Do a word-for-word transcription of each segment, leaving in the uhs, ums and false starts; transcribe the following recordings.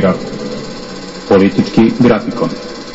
Poligraf. Politički grafikon.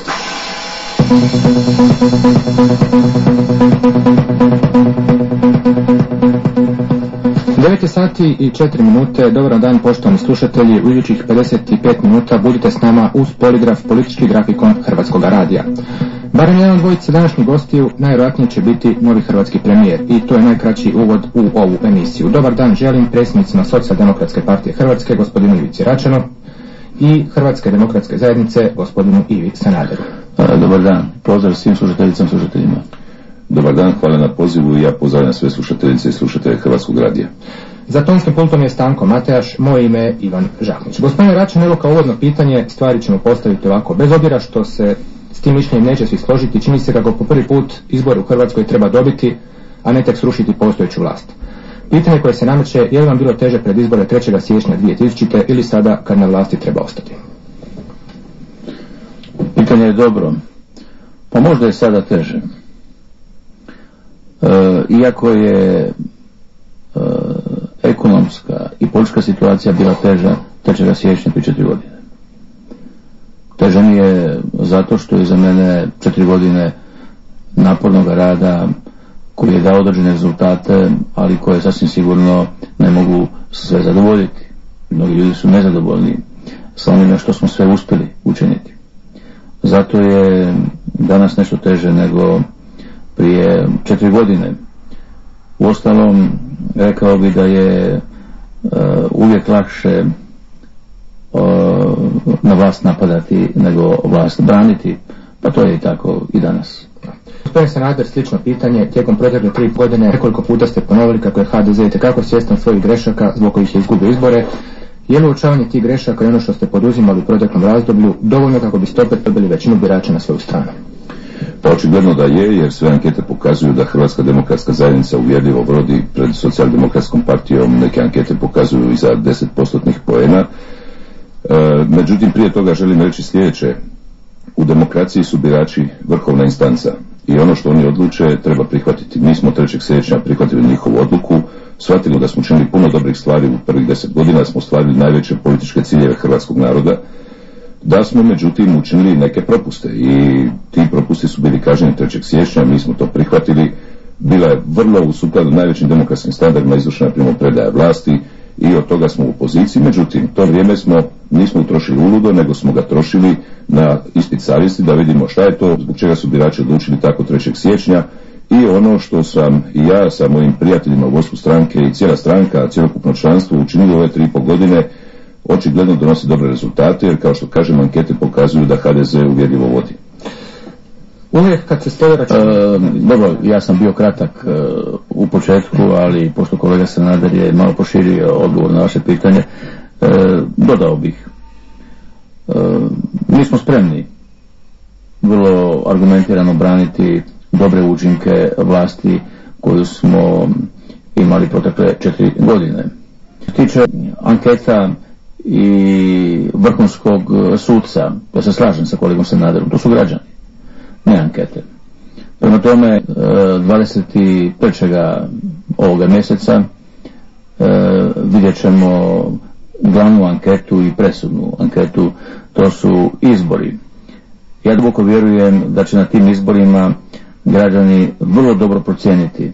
devet sati i četiri minute. Dobar dan poštovani slušatelji. U idućih pedeset pet minuta budite s nama uz Poligraf, politički grafikon Hrvatskog radija. Barem jedan od dvojice današnjih gostiju najvjerojatnije će biti novi hrvatski premijer i to je najkraći uvod u ovu emisiju. Dobar dan želim predsjednicima Socijaldemokratske partije Hrvatske, gospodinu Ivici Račanu, i Hrvatske demokratske zajednice, gospodinu Ivi Sanaderu. Dobar dan, pozdrav svim slušateljicama i slušateljima. Dobar dan, hvala na pozivu i ja pozdravljam sve slušateljice i slušatelje Hrvatskog radija. Za tonskim pultom je Stanko Matejaš, moje ime je Ivan Žahnić. Gospodine Račan, evo kao uvodno pitanje, stvari ćemo postaviti ovako. Bez obzira što se s tim mišljenjem neće svi složiti, čini se kako po prvi put izbor u Hrvatskoj treba dobiti, a ne tek srušiti postojeću vlast. Pitanje koje se nameće, je li vam bilo teže pred izbore trećeg siječnja dvije tisućite ili sada kad na vlasti treba ostati? Pitanje je dobro. Pa možda je sada teže. E, iako je e, ekonomska i politička situacija bila teža trećeg siječnja prije četiri godine. Teže mi je zato što je za mene četiri godine napornog rada koji je dao određene rezultate, ali koje sasvim sigurno ne mogu sve zadovoljiti. Mnogi ljudi su nezadovoljni sa onime što smo sve uspjeli učiniti. Zato je danas nešto teže nego prije četiri godine. Uostalom, rekao bi da je uh, uvijek lakše uh, na vlast napadati nego vlast braniti, pa to je i tako i danas. Gospodin Sanader, slično pitanje. Tijekom protekle tri godine nekoliko puta ste ponovili kako je ha de ze itekako svjestan svojih grešaka zbog kojih je izgubio izbore. Je li uočavanje tih grešaka i ono što ste poduzimali u proteklom razdoblju dovoljno kako biste opet dobili većinu birača na svoju stranu? Pa očigledno da je, jer sve ankete pokazuju da Hrvatska demokratska zajednica uvjerljivo vodi pred Socijaldemokratskom partijom. Neke ankete pokazuju i za deset postotnih poena. E, međutim, prije toga želim reći sljedeće. U demokraciji su birači vrhovna instanca i ono što oni odluče treba prihvatiti. Mi smo trećeg siječnja prihvatili njihovu odluku, shvatili da smo učinili puno dobrih stvari u prvih deset godina, smo ostvarili najveće političke ciljeve hrvatskog naroda, da smo međutim učinili neke propuste i ti propusti su bili kažnjeni trećeg siječnja, mi smo to prihvatili. Bila je vrlo u sukladu najvećim demokratskim standardima izvršena primopredaja vlasti i od toga smo u opoziciji. Međutim, to vrijeme smo nismo utrošili uludo, nego smo ga trošili na ispit savjesti da vidimo šta je to, zbog čega su birači odlučili tako trećeg siječnja. I ono što sam i ja sa mojim prijateljima u vodstvu stranke i cijela stranka, cjelokupno članstvo učinili ove tri i pol godine, očigledno donosi dobre rezultate, jer kao što kažem, ankete pokazuju da ha de ze uvjerljivo vodi. Uvijek kad se stoji račun... E, dobro, ja sam bio kratak e, u početku, ali pošto kolega Sanader je malo poširio odgovor na vaše pitanje, e, dodao bih. E, mi smo spremni vrlo argumentirano braniti dobre učinke vlasti koju smo imali protekle četiri godine. Što se tiče anketa i vrhunskog sudca, ja se slažem sa kolegom Sanaderom, to su građani, ne ankete. Prema tome, dvadeset trećeg ovoga mjeseca vidjet ćemo glavnu anketu i presudnu anketu, to su izbori. Ja duboko vjerujem da će na tim izborima građani vrlo dobro procijeniti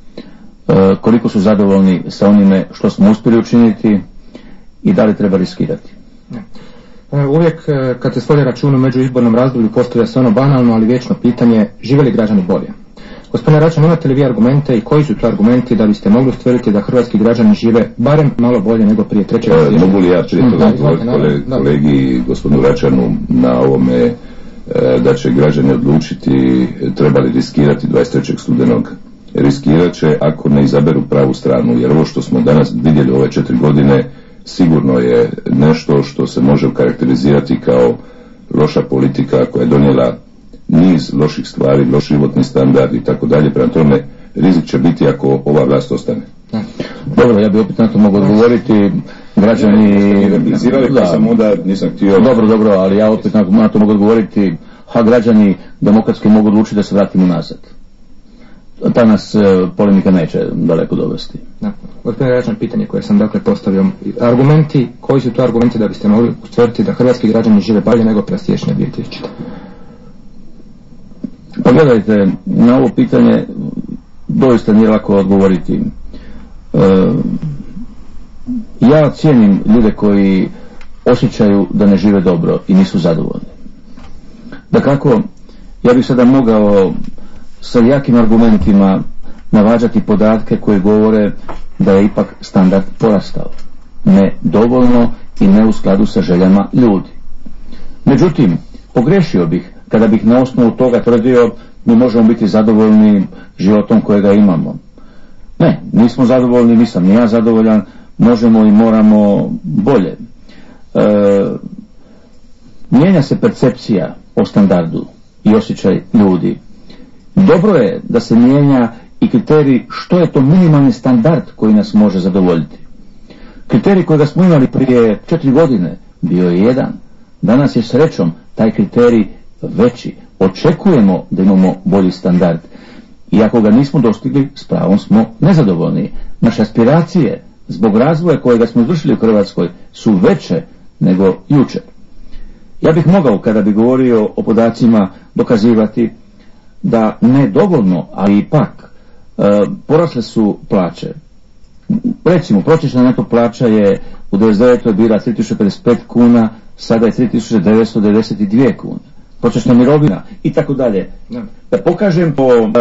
koliko su zadovoljni sa onime što smo uspjeli učiniti i da li treba riskirati. Uvijek kad se svodi račun u međuizbornom razdoblju postavlja se ono banalno, ali vječno pitanje, žive li građani bolje? Gospodine Račan, imate li vi argumente i koji su to argumenti da biste mogli ustvrditi da hrvatski građani žive barem malo bolje nego prije trećeg siječnja? Mogu li ja prije toga odgovoriti kolegi i gospodinu Račanu na ovome da će građani odlučiti treba li riskirati dvadeset trećeg studenog? Riskirat će ako ne izaberu pravu stranu, jer ovo što smo danas vidjeli ove četiri godine sigurno je nešto što se može karakterizirati kao loša politika koja je donijela niz loših stvari, loš životni standard i tako dalje. Prema tome, rizik će biti ako ova vlast ostane. Dobro, ja bih opet na to mogu odgovoriti. Građani... Da, sam onda nisam htio... Dobro, dobro, ali ja opet na to mogu odgovoriti. Ha, građani demokratski mogu odlučiti da se vratimo nazad. ta nas polemika neće daleko dovesti. Da. Gospodine Račan, pitanje koje sam dakle postavio. Argumenti, koji su to argumenti da biste mogli ustvrditi da hrvatski građani žive bolje nego prije siječnja dvije tisućite? Pa gledajte, na ovo pitanje doista nije lako odgovoriti. E, ja cijenim ljude koji osjećaju da ne žive dobro i nisu zadovoljni. Dakako, ja bih sada mogao sa jakim argumentima navađati podatke koji govore da je ipak standard porastao. Ne dovoljno i ne u skladu sa željama ljudi. Međutim, pogrešio bih kada bih na osnovu toga tvrdio mi možemo biti zadovoljni životom kojega imamo. Ne, nismo zadovoljni, nisam ni ja zadovoljan, možemo i moramo bolje. E, mijenja se percepcija o standardu i osjećaj ljudi. Dobro je da se mijenja i kriterij što je to minimalni standard koji nas može zadovoljiti. Kriterij kojega smo imali prije četiri godine bio je jedan. Danas je srećom taj kriterij veći. Očekujemo da imamo bolji standard. I ako ga nismo dostigli, s pravom smo nezadovoljni. Naše aspiracije zbog razvoja kojega smo izvršili u Hrvatskoj su veće nego jučer. Ja bih mogao, kada bi govorio o podacima, dokazivati da ne dovoljno, ali ipak e, porasle su plaće. Recimo, prosječna neto plaća je u devedeset devetoj bila tri tisuće pedeset pet kuna, sada je tri tisuće devetsto devedeset dvije kune. Prosječna mirovina i tako dalje. Da pokažem, po, e,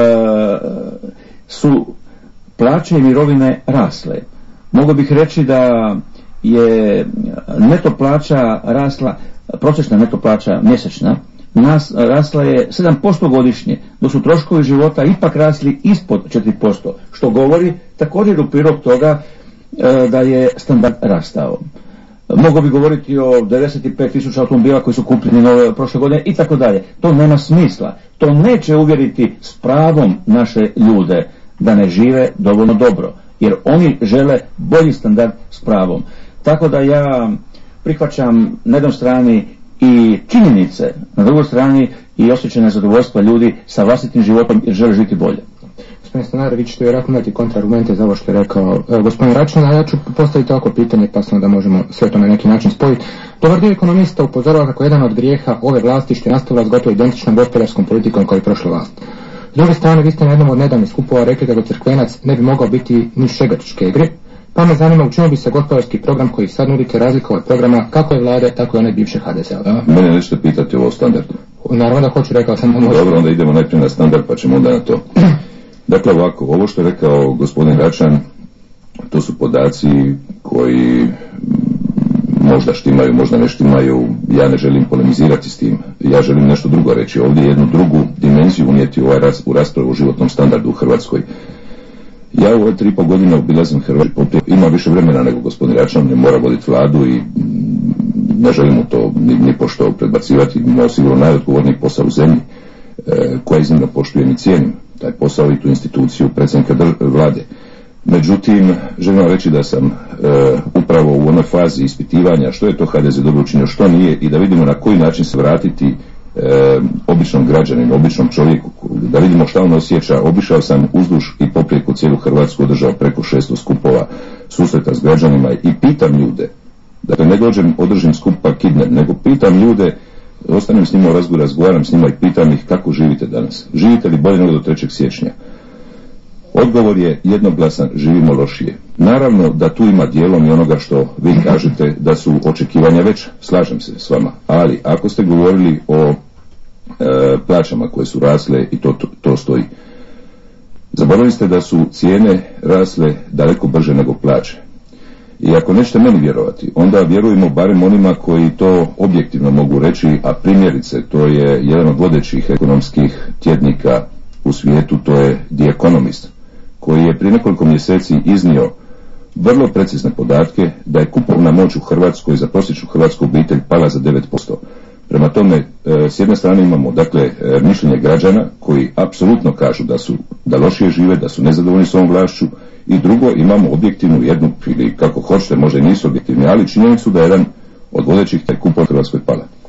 su plaće i mirovine rasle. Mogu bih reći da je neto plaća rasla, prosječna neto plaća mjesečna, nas rasla je sedam posto godišnje, dok su troškovi života ipak rasli ispod četiri posto, što govori također u prilog toga e, da je standard rastao. Mogu bi govoriti o devedeset pet tisuća automobila koji su kupljeni nove prošle godine i tako dalje. To nema smisla. To neće uvjeriti s pravom naše ljude da ne žive dovoljno dobro, jer oni žele bolji standard s pravom. Tako da ja prihvaćam na jednoj strani i činjenice, na drugoj strani i osjećaj nezadovoljstva ljudi sa vlastitim životom jer žele živjeti bolje. Gospodine Stanare, vi ćete vjerojatno imati kontraargumente za ovo što je rekao e, gospodin Račan, a ja ću postaviti ovako pitanje pa sam da možemo sve to na neki način spojiti. Dobar dio ekonomista upozorava kako jedan od grijeha ove vlasti što je nastavila s gotovo identičnom gospodarskom politikom kao i prošla vlast. S druge strane, vi ste na jednom od nedavnih skupova rekli kako Crkvenac ne bi mogao biti ni šegačke igre, pa me zanima u čemu bi se gospodarski program koji sad nudite razlikovao od programa kako je vlade, tako i one bivše H D Z-a. Mene nećete pitati ovo standardu. Naravno da hoću, rekao sam. Dobro, onda idemo najprije na standard pa ćemo onda na to. Dakle ovako, ovo što je rekao gospodin Račan, to su podaci koji možda štimaju, možda ne štimaju, ja ne želim polemizirati s tim, ja želim nešto drugo reći, ovdje jednu drugu dimenziju unijeti u, ovaj raz, u raspravu o životnom standardu u Hrvatskoj. Ja u ove tri i pol godine obilazim Hrvatsku, ima više vremena nego gospodin Račan, ne mora voditi vladu i ne želim mu to ni, ni pošto predbacivati, imao sigurno najodgovorniji posao u zemlji, e, koja iznimno poštujem i cijenim taj posao i tu instituciju predsjednika vlade. Međutim, želim vam reći da sam e, upravo u onoj fazi ispitivanja što je to H D Z dobro učinio, što nije i da vidimo na koji način se vratiti e, običnom građaninu, običnom čovjeku, da vidimo šta on osjeća. Obišao sam uzduž i poprijeko cijelu Hrvatsku, održao preko šesto skupova, susreta s građanima i pitam ljude, dakle ne dođem, održim skup pa kidnem, nego pitam ljude, ostanem s njima u razgovoru, razgovaram s njima i pitam ih kako živite danas. Živite li bolje nego do trećeg siječnja? Odgovor je jednoglasan, živimo lošije. Naravno da tu ima dijelom i onoga što vi kažete da su očekivanja veća, slažem se s vama, ali ako ste govorili o e, plaćama koje su rasle i to, to, to stoji, zaboravili ste da su cijene rasle daleko brže nego plaće. I ako nećete meni vjerovati, onda vjerujemo barem onima koji to objektivno mogu reći, a primjerice to je jedan od vodećih ekonomskih tjednika u svijetu, to je The Economist, koji je prije nekoliko mjeseci iznio vrlo precizne podatke da je kupovna moć u Hrvatskoj za prosječnu hrvatsku obitelj pala za devet posto. Prema tome, s jedne strane imamo dakle mišljenje građana koji apsolutno kažu da su da lošije žive, da su nezadovoljni s ovom vlašću, i drugo imamo objektivnu jednu, ili kako hoćete, možda i nisu objektivni, ali činjenicu da je jedan od vodećih taj kupovna u Hrvatskoj pala.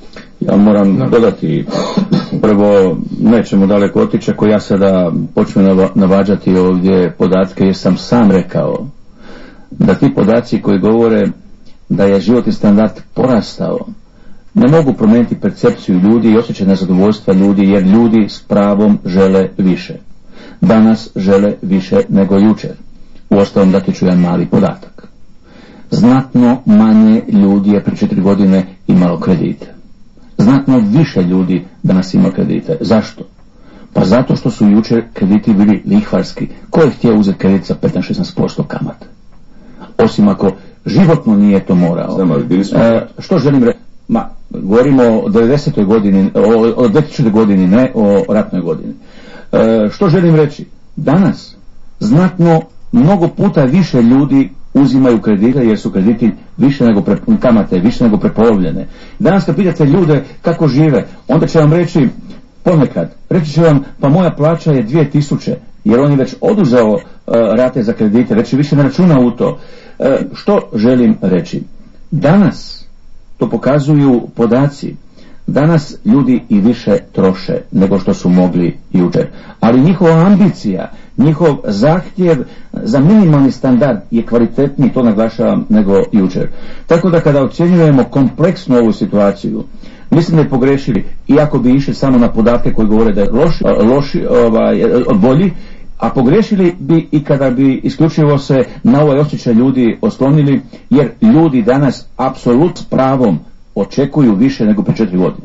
Ja moram no. dodati, prvo nećemo daleko otići ako ja sada počnem navađati ovdje podatke, jer sam sam rekao da ti podaci koji govore da je životni standard porastao ne mogu promijeniti percepciju ljudi i osjećaj nezadovoljstva ljudi, jer ljudi s pravom žele više. Danas žele više nego jučer. Uostalom dati ću jedan mali podatak. Znatno manje ljudi je prije četiri godine imalo kredite. Znatno više ljudi danas ima kredite. Zašto? Pa zato što su jučer krediti bili lihvarski. Ko je htio uzeti kredit sa petnaest do šesnaest posto kamate? Osim ako životno nije to morao. Znam, ali bili smo... E, što želim reći? Ma, govorimo o devedesetoj godini, o, o dvotisućoj godini, ne o ratnoj godini. E, što želim reći? Danas znatno mnogo puta više ljudi uzimaju kredite, jer su krediti više nego pre, kamate, više nego prepolovljene. Danas kad pitate ljude kako žive, onda će vam reći, ponekad, reći će vam, pa moja plaća je dvije tisuće, jer on je već oduzeo uh, rate za kredite, već više ne računa u to. Uh, što želim reći? Danas, to pokazuju podaci, danas ljudi i više troše nego što su mogli jučer. Ali njihova ambicija, njihov zahtjev za minimalni standard je kvalitetniji, to naglašavam, nego jučer. Tako da kada ocjenjujemo kompleksnu ovu situaciju, mislim da je pogrešili, iako bi išli samo na podatke koji govore da je loši, loši ovaj, bolji, a pogrešili bi i kada bi isključivo se na ovaj osjećaj ljudi oslonili, jer ljudi danas apsolutno s pravom očekuju više nego pre četiri godine.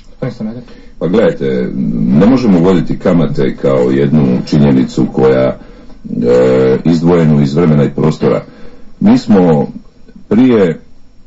Pa gledajte, ne možemo voditi kamate kao jednu činjenicu koja e, izdvojenu iz vremena i prostora. Mi smo prije,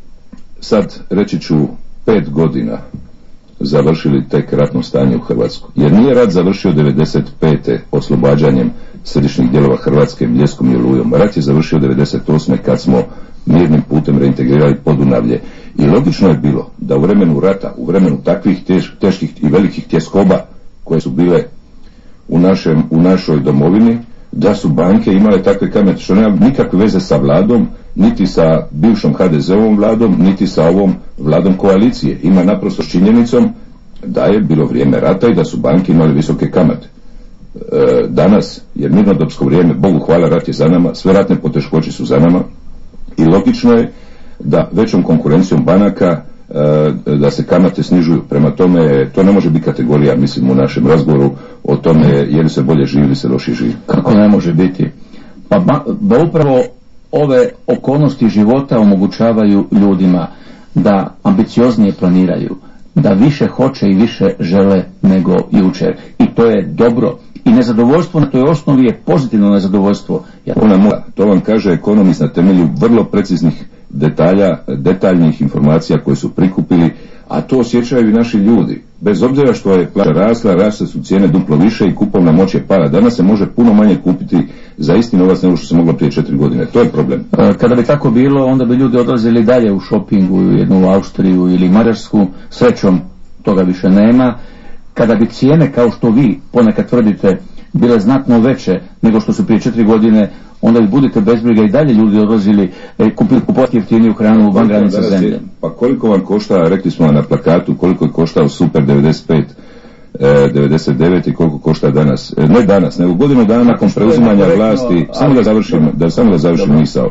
sad reći ću, pet godina završili tek ratno stanje u Hrvatskoj. Jer nije rat završio devedeset pete oslobađanjem središnjih dijelova Hrvatske Bljeskom i Olujom. Rat je završio devedeset osme kad smo mirnim putem reintegrirali Podunavlje. I logično je bilo da u vremenu rata, u vremenu takvih teš, teških i velikih tjeskoba koje su bile u, našem, u našoj domovini, da su banke imale takve kamate, što nema nikakve veze sa vladom, niti sa bivšom ha de ze ovom vladom, niti sa ovom vladom koalicije. Ima naprosto s činjenicom da je bilo vrijeme rata i da su banke imale visoke kamate. E, danas je mirnodopsko vrijeme, Bogu hvala, rat je za nama, sve ratne poteškoće su za nama i logično je da većom konkurencijom banaka e, da se kamate snižuju. Prema tome, to ne može biti kategorija, mislim, u našem razgovoru o tome je li se bolje živi ili se lošije živi. Kako ne može biti? Pa ba, ba upravo ove okolnosti života omogućavaju ljudima da ambicioznije planiraju, da više hoće i više žele nego jučer. I to je dobro. I nezadovoljstvo na toj osnovi je pozitivno nezadovoljstvo. Ja... Ona mora, to vam kaže ekonomist na temelju vrlo preciznih detalja, detaljnih informacija koje su prikupili, a to osjećaju i naši ljudi. Bez obzira što je plaća rasla, rasle su cijene duplo više i kupovna moć je pala. Danas se može puno manje kupiti za isti novac nego što se moglo prije četiri godine. To je problem. Kada bi tako bilo, onda bi ljudi odlazili dalje u šopingu, u jednu Austriju ili Mađarsku. Srećom toga više nema. Kada bi cijene, kao što vi ponekad tvrdite, bile znatno veće nego što su prije četiri godine, onda vi budete bez briga i dalje ljudi odlazili e, kupiti kupovati jeftiniju hranu van granica zemlje. Pa koliko vam košta, rekli smo na plakatu, koliko je koštao Super devedeset pet, devedeset devet i koliko košta danas, e, ne danas, nego godinu dana nakon preuzimanja vlasti, samo da završim, da, samo da završim misao.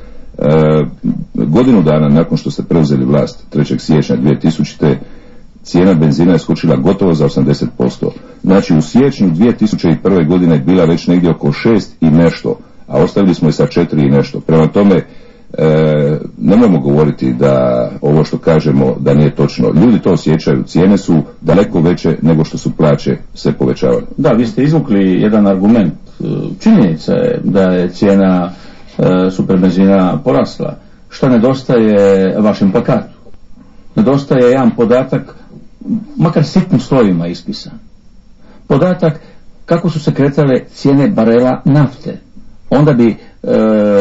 E, godinu dana nakon što ste preuzeli vlast, trećeg siječnja dvije tisućite, cijena benzina je skočila gotovo za osamdeset posto. Znači u siječnju dvije tisuće prve godine je bila već negdje oko šest i nešto, a ostavili smo je sa četiri i nešto. Prema tome, e, nemojmo govoriti da ovo što kažemo da nije točno. Ljudi to osjećaju, cijene su daleko veće nego što su plaće se povećavale. Da, vi ste izvukli jedan argument. Činjenica je da je cijena e, super benzina porasla. Šta nedostaje vašem plakatu? Nedostaje jedan podatak, makar sitnim slovima ispisan. Podatak kako su se kretale cijene barela nafte. Onda bi e,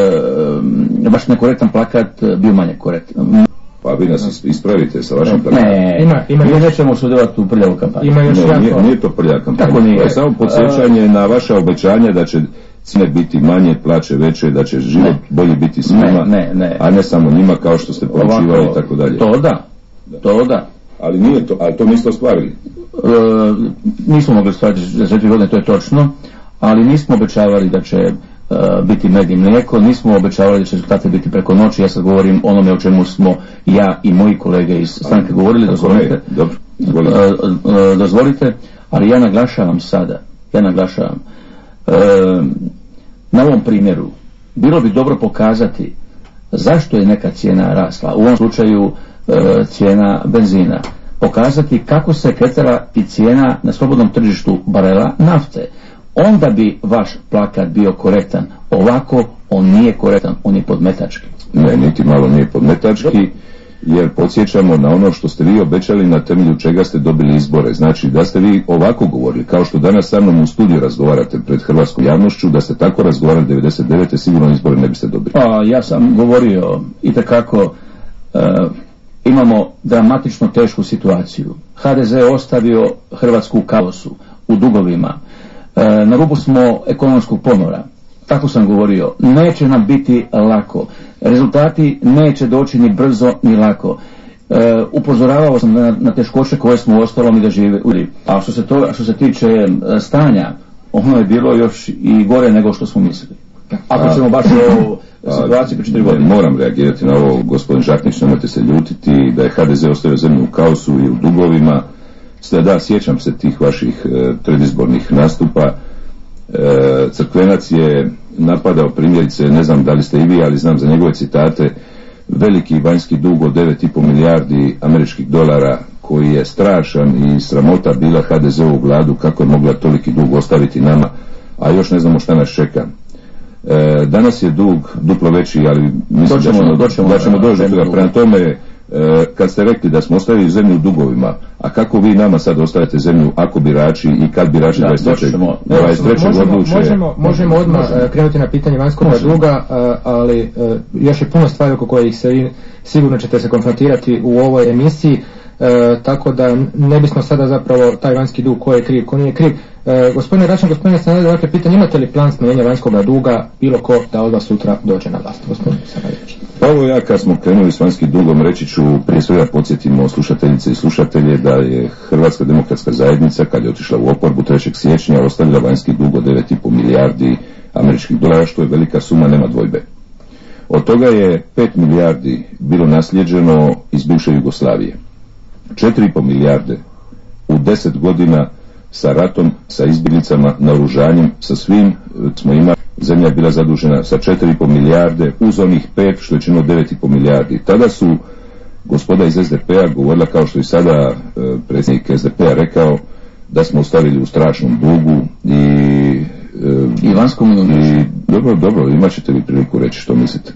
vaš nekorektan plakat bio manje korektan. Pa vi nas ispravite sa vašim plakatom. Ne, ima, ima mi nećemo sudjelovati u prljavu kampanju. Ima još ne, nije, nije to prljava kampanja. Tako nije. To je samo podsjećanje na vaše obećanje da će cijene biti manje, plaće veće, da će život ne. bolje biti svima, ne, ne, ne. a ne samo njima kao što ste poručivali i tako dalje. To da, to da. Ali nije to, ali to niste ostvarili. E, nismo mogli ostvariti za četiri godine, to je točno, ali nismo obećavali da će Uh, biti med i mlijeko, nismo obećavali da će rezultate biti preko noći. Ja sad govorim onome o čemu smo ja i moji kolege iz stranke govorili. Dozvolite, dobro, dozvolite. Uh, uh, dozvolite, ali ja naglašavam sada, ja naglašavam uh, na ovom primjeru bilo bi dobro pokazati zašto je neka cijena rasla, u ovom slučaju uh, cijena benzina, pokazati kako se kretala i cijena na slobodnom tržištu barela nafte. Onda bi vaš plakat bio korektan. Ovako on nije korektan, on je podmetački. Ne, niti malo nije podmetački, jer podsjećamo na ono što ste vi obećali na temelju čega ste dobili izbore. Znači da ste vi ovako govorili, kao što danas sa mnom u studiju razgovarate pred hrvatskom javnošću, da ste tako razgovarali devedeset devete sigurno izbore ne biste dobili. Pa ja sam govorio itekako uh, imamo dramatično tešku situaciju. ha de ze je ostavio Hrvatsku u kaosu, u dugovima. Na rubu smo ekonomskog ponora. Tako sam govorio. Neće nam biti lako. Rezultati neće doći ni brzo ni lako. E, upozoravao sam na, na teškoće koje smo ostalom i da žive. A što se, to, što se tiče stanja, ono je bilo još i gore nego što smo mislili. Ako ćemo baš o situaciji po četiri godine. Moram reagirati na ovo, gospodin Žaknić, nemojte se ljutiti da je ha de ze ostavio zemlju u kaosu i u dugovima. Da, sjećam se tih vaših e, predizbornih nastupa. E, Crkvenac je napadao primjerice, ne znam da li ste i vi, ali znam za njegove citate, veliki vanjski dug od devet i pol milijardi američkih dolara, koji je strašan i sramota bila ha de ze-ovu vladu kako je mogla toliki dug ostaviti nama, a još ne znamo šta nas čeka. E, danas je dug duplo veći, ali mislim doćemo, da ćemo, doćemo, da ćemo doći do toga. Prema tome, E, kad ste rekli da smo ostavili zemlju u dugovima, a kako vi nama sad ostavite zemlju ako birači i kad birači da, dvadeset trećeg odluče? Možemo, možemo odmah možemo. krenuti na pitanje vanjskog duga, ali još je puno stvari oko kojih se sigurno ćete se konfrontirati u ovoj emisiji. E, tako da ne bismo sada zapravo taj vanjski dug ko je kriv, ko nije kriv. E, gospodine Račan, gospodine Sanader, dakle pitanje, imate li plan smanjenja vanjskog duga bilo ko da od vas sutra dođe na vlast? Gospodine Sanader. Pa ovo ja kad smo krenuli s vanjskim dugom reći ću, prije svega podsjetimo slušateljice i slušatelje da je Hrvatska demokratska zajednica kad je otišla u oporbu trećeg siječnja ostavila vanjski dug od devet i pol milijardi američkih dolara, što je velika suma, nema dvojbe. Od toga je pet milijardi bilo naslijeđeno iz bivše Jugoslavije. četiri i pol milijarde u deset godina sa ratom, sa izbjeglicama, naoružanjem, sa svim smo imali. Zemlja je bila zadužena sa četiri i pol milijarde uz onih pet što je činilo devet i pol milijardi. Tada su gospoda iz es de pe-a govorila, kao što i sada e, predsjednik es de pe-a rekao, da smo ostavili u strašnom dugu i e, i vanskom i dobro, dobro, imat ćete vi priliku reći što mislite.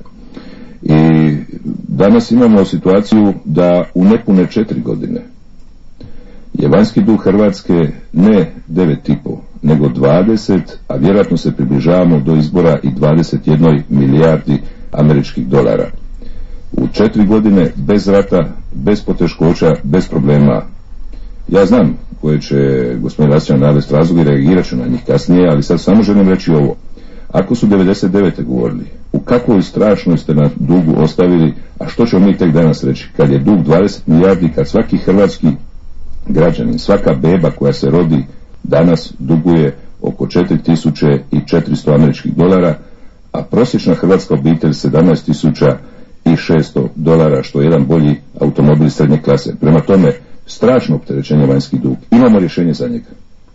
I danas imamo situaciju da u nepune četiri godine je vanjski dug Hrvatske ne devet i pol nego dvadeset, a vjerojatno se približavamo do izbora i dvadeset jedna milijardi američkih dolara. U četiri godine bez rata, bez poteškoća, bez problema. Ja znam koje će gospodin Račan navesti razloge i reagirat ću na njih kasnije, ali sad samo želim reći ovo. Ako su devedeset devete govorili u kakvoj strašnoj ste na dugu ostavili, a što ćemo mi tek danas reći, kad je dug dvadeset milijardi, kad svaki hrvatski građanin, svaka beba koja se rodi danas duguje oko četiri tisuće četiristo američkih dolara, a prosječna hrvatska obitelj sedamnaest tisuća šesto dolara, što je jedan bolji automobil srednje klase. Prema tome, strašno opterećenje vanjski dug. Imamo rješenje za njega.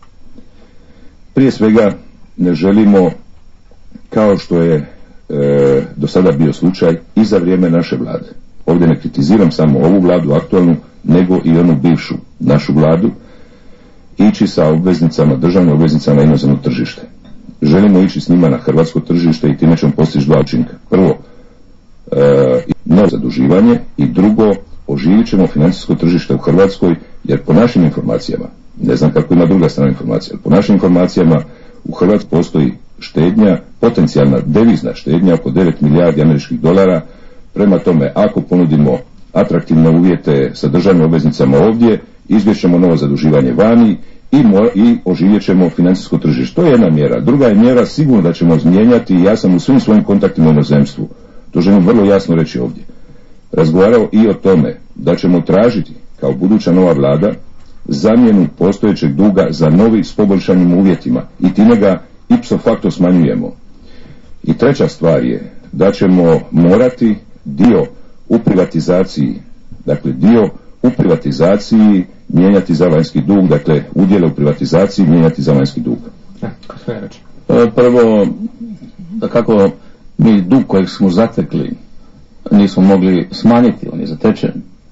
Prije svega, ne želimo, kao što je e, do sada bio slučaj i za vrijeme naše vlade. Ovdje ne kritiziram samo ovu vladu aktualnu, nego i onu bivšu našu vladu, ići sa obveznicama, državnim obveznicama na inozemno tržište. Želimo ići s njima na hrvatsko tržište i time ćemo postići dva učinka. Prvo, e, novo zaduživanje i drugo, oživit ćemo financijsko tržište u Hrvatskoj, jer po našim informacijama, ne znam kako ima druga strana informacija, ali po našim informacijama u Hrvatskoj postoji štednja, potencijalna devizna štednja oko devet milijardi američkih dolara. Prema tome, ako ponudimo atraktivne uvjete sa državnim obveznicama ovdje, izbjećemo novo zaduživanje vani i, mo- i oživjet ćemo financijsko tržište. To je jedna mjera. Druga je mjera, sigurno da ćemo zmijenjati, i ja sam u svim svojim kontaktima u inozemstvu, to želim vrlo jasno reći ovdje, razgovarao i o tome da ćemo tražiti kao buduća nova vlada, zamjenu postojećeg duga za novi s poboljšanim uvjetima i time ga ipso facto smanjujemo. I treća stvar je da ćemo morati dio u privatizaciji, dakle dio u privatizaciji mijenjati za vanjski dug, dakle udjele u privatizaciji mijenjati za vanjski dug. Prvo, da kako mi dug kojeg smo zatekli nismo mogli smanjiti, on je zatečen.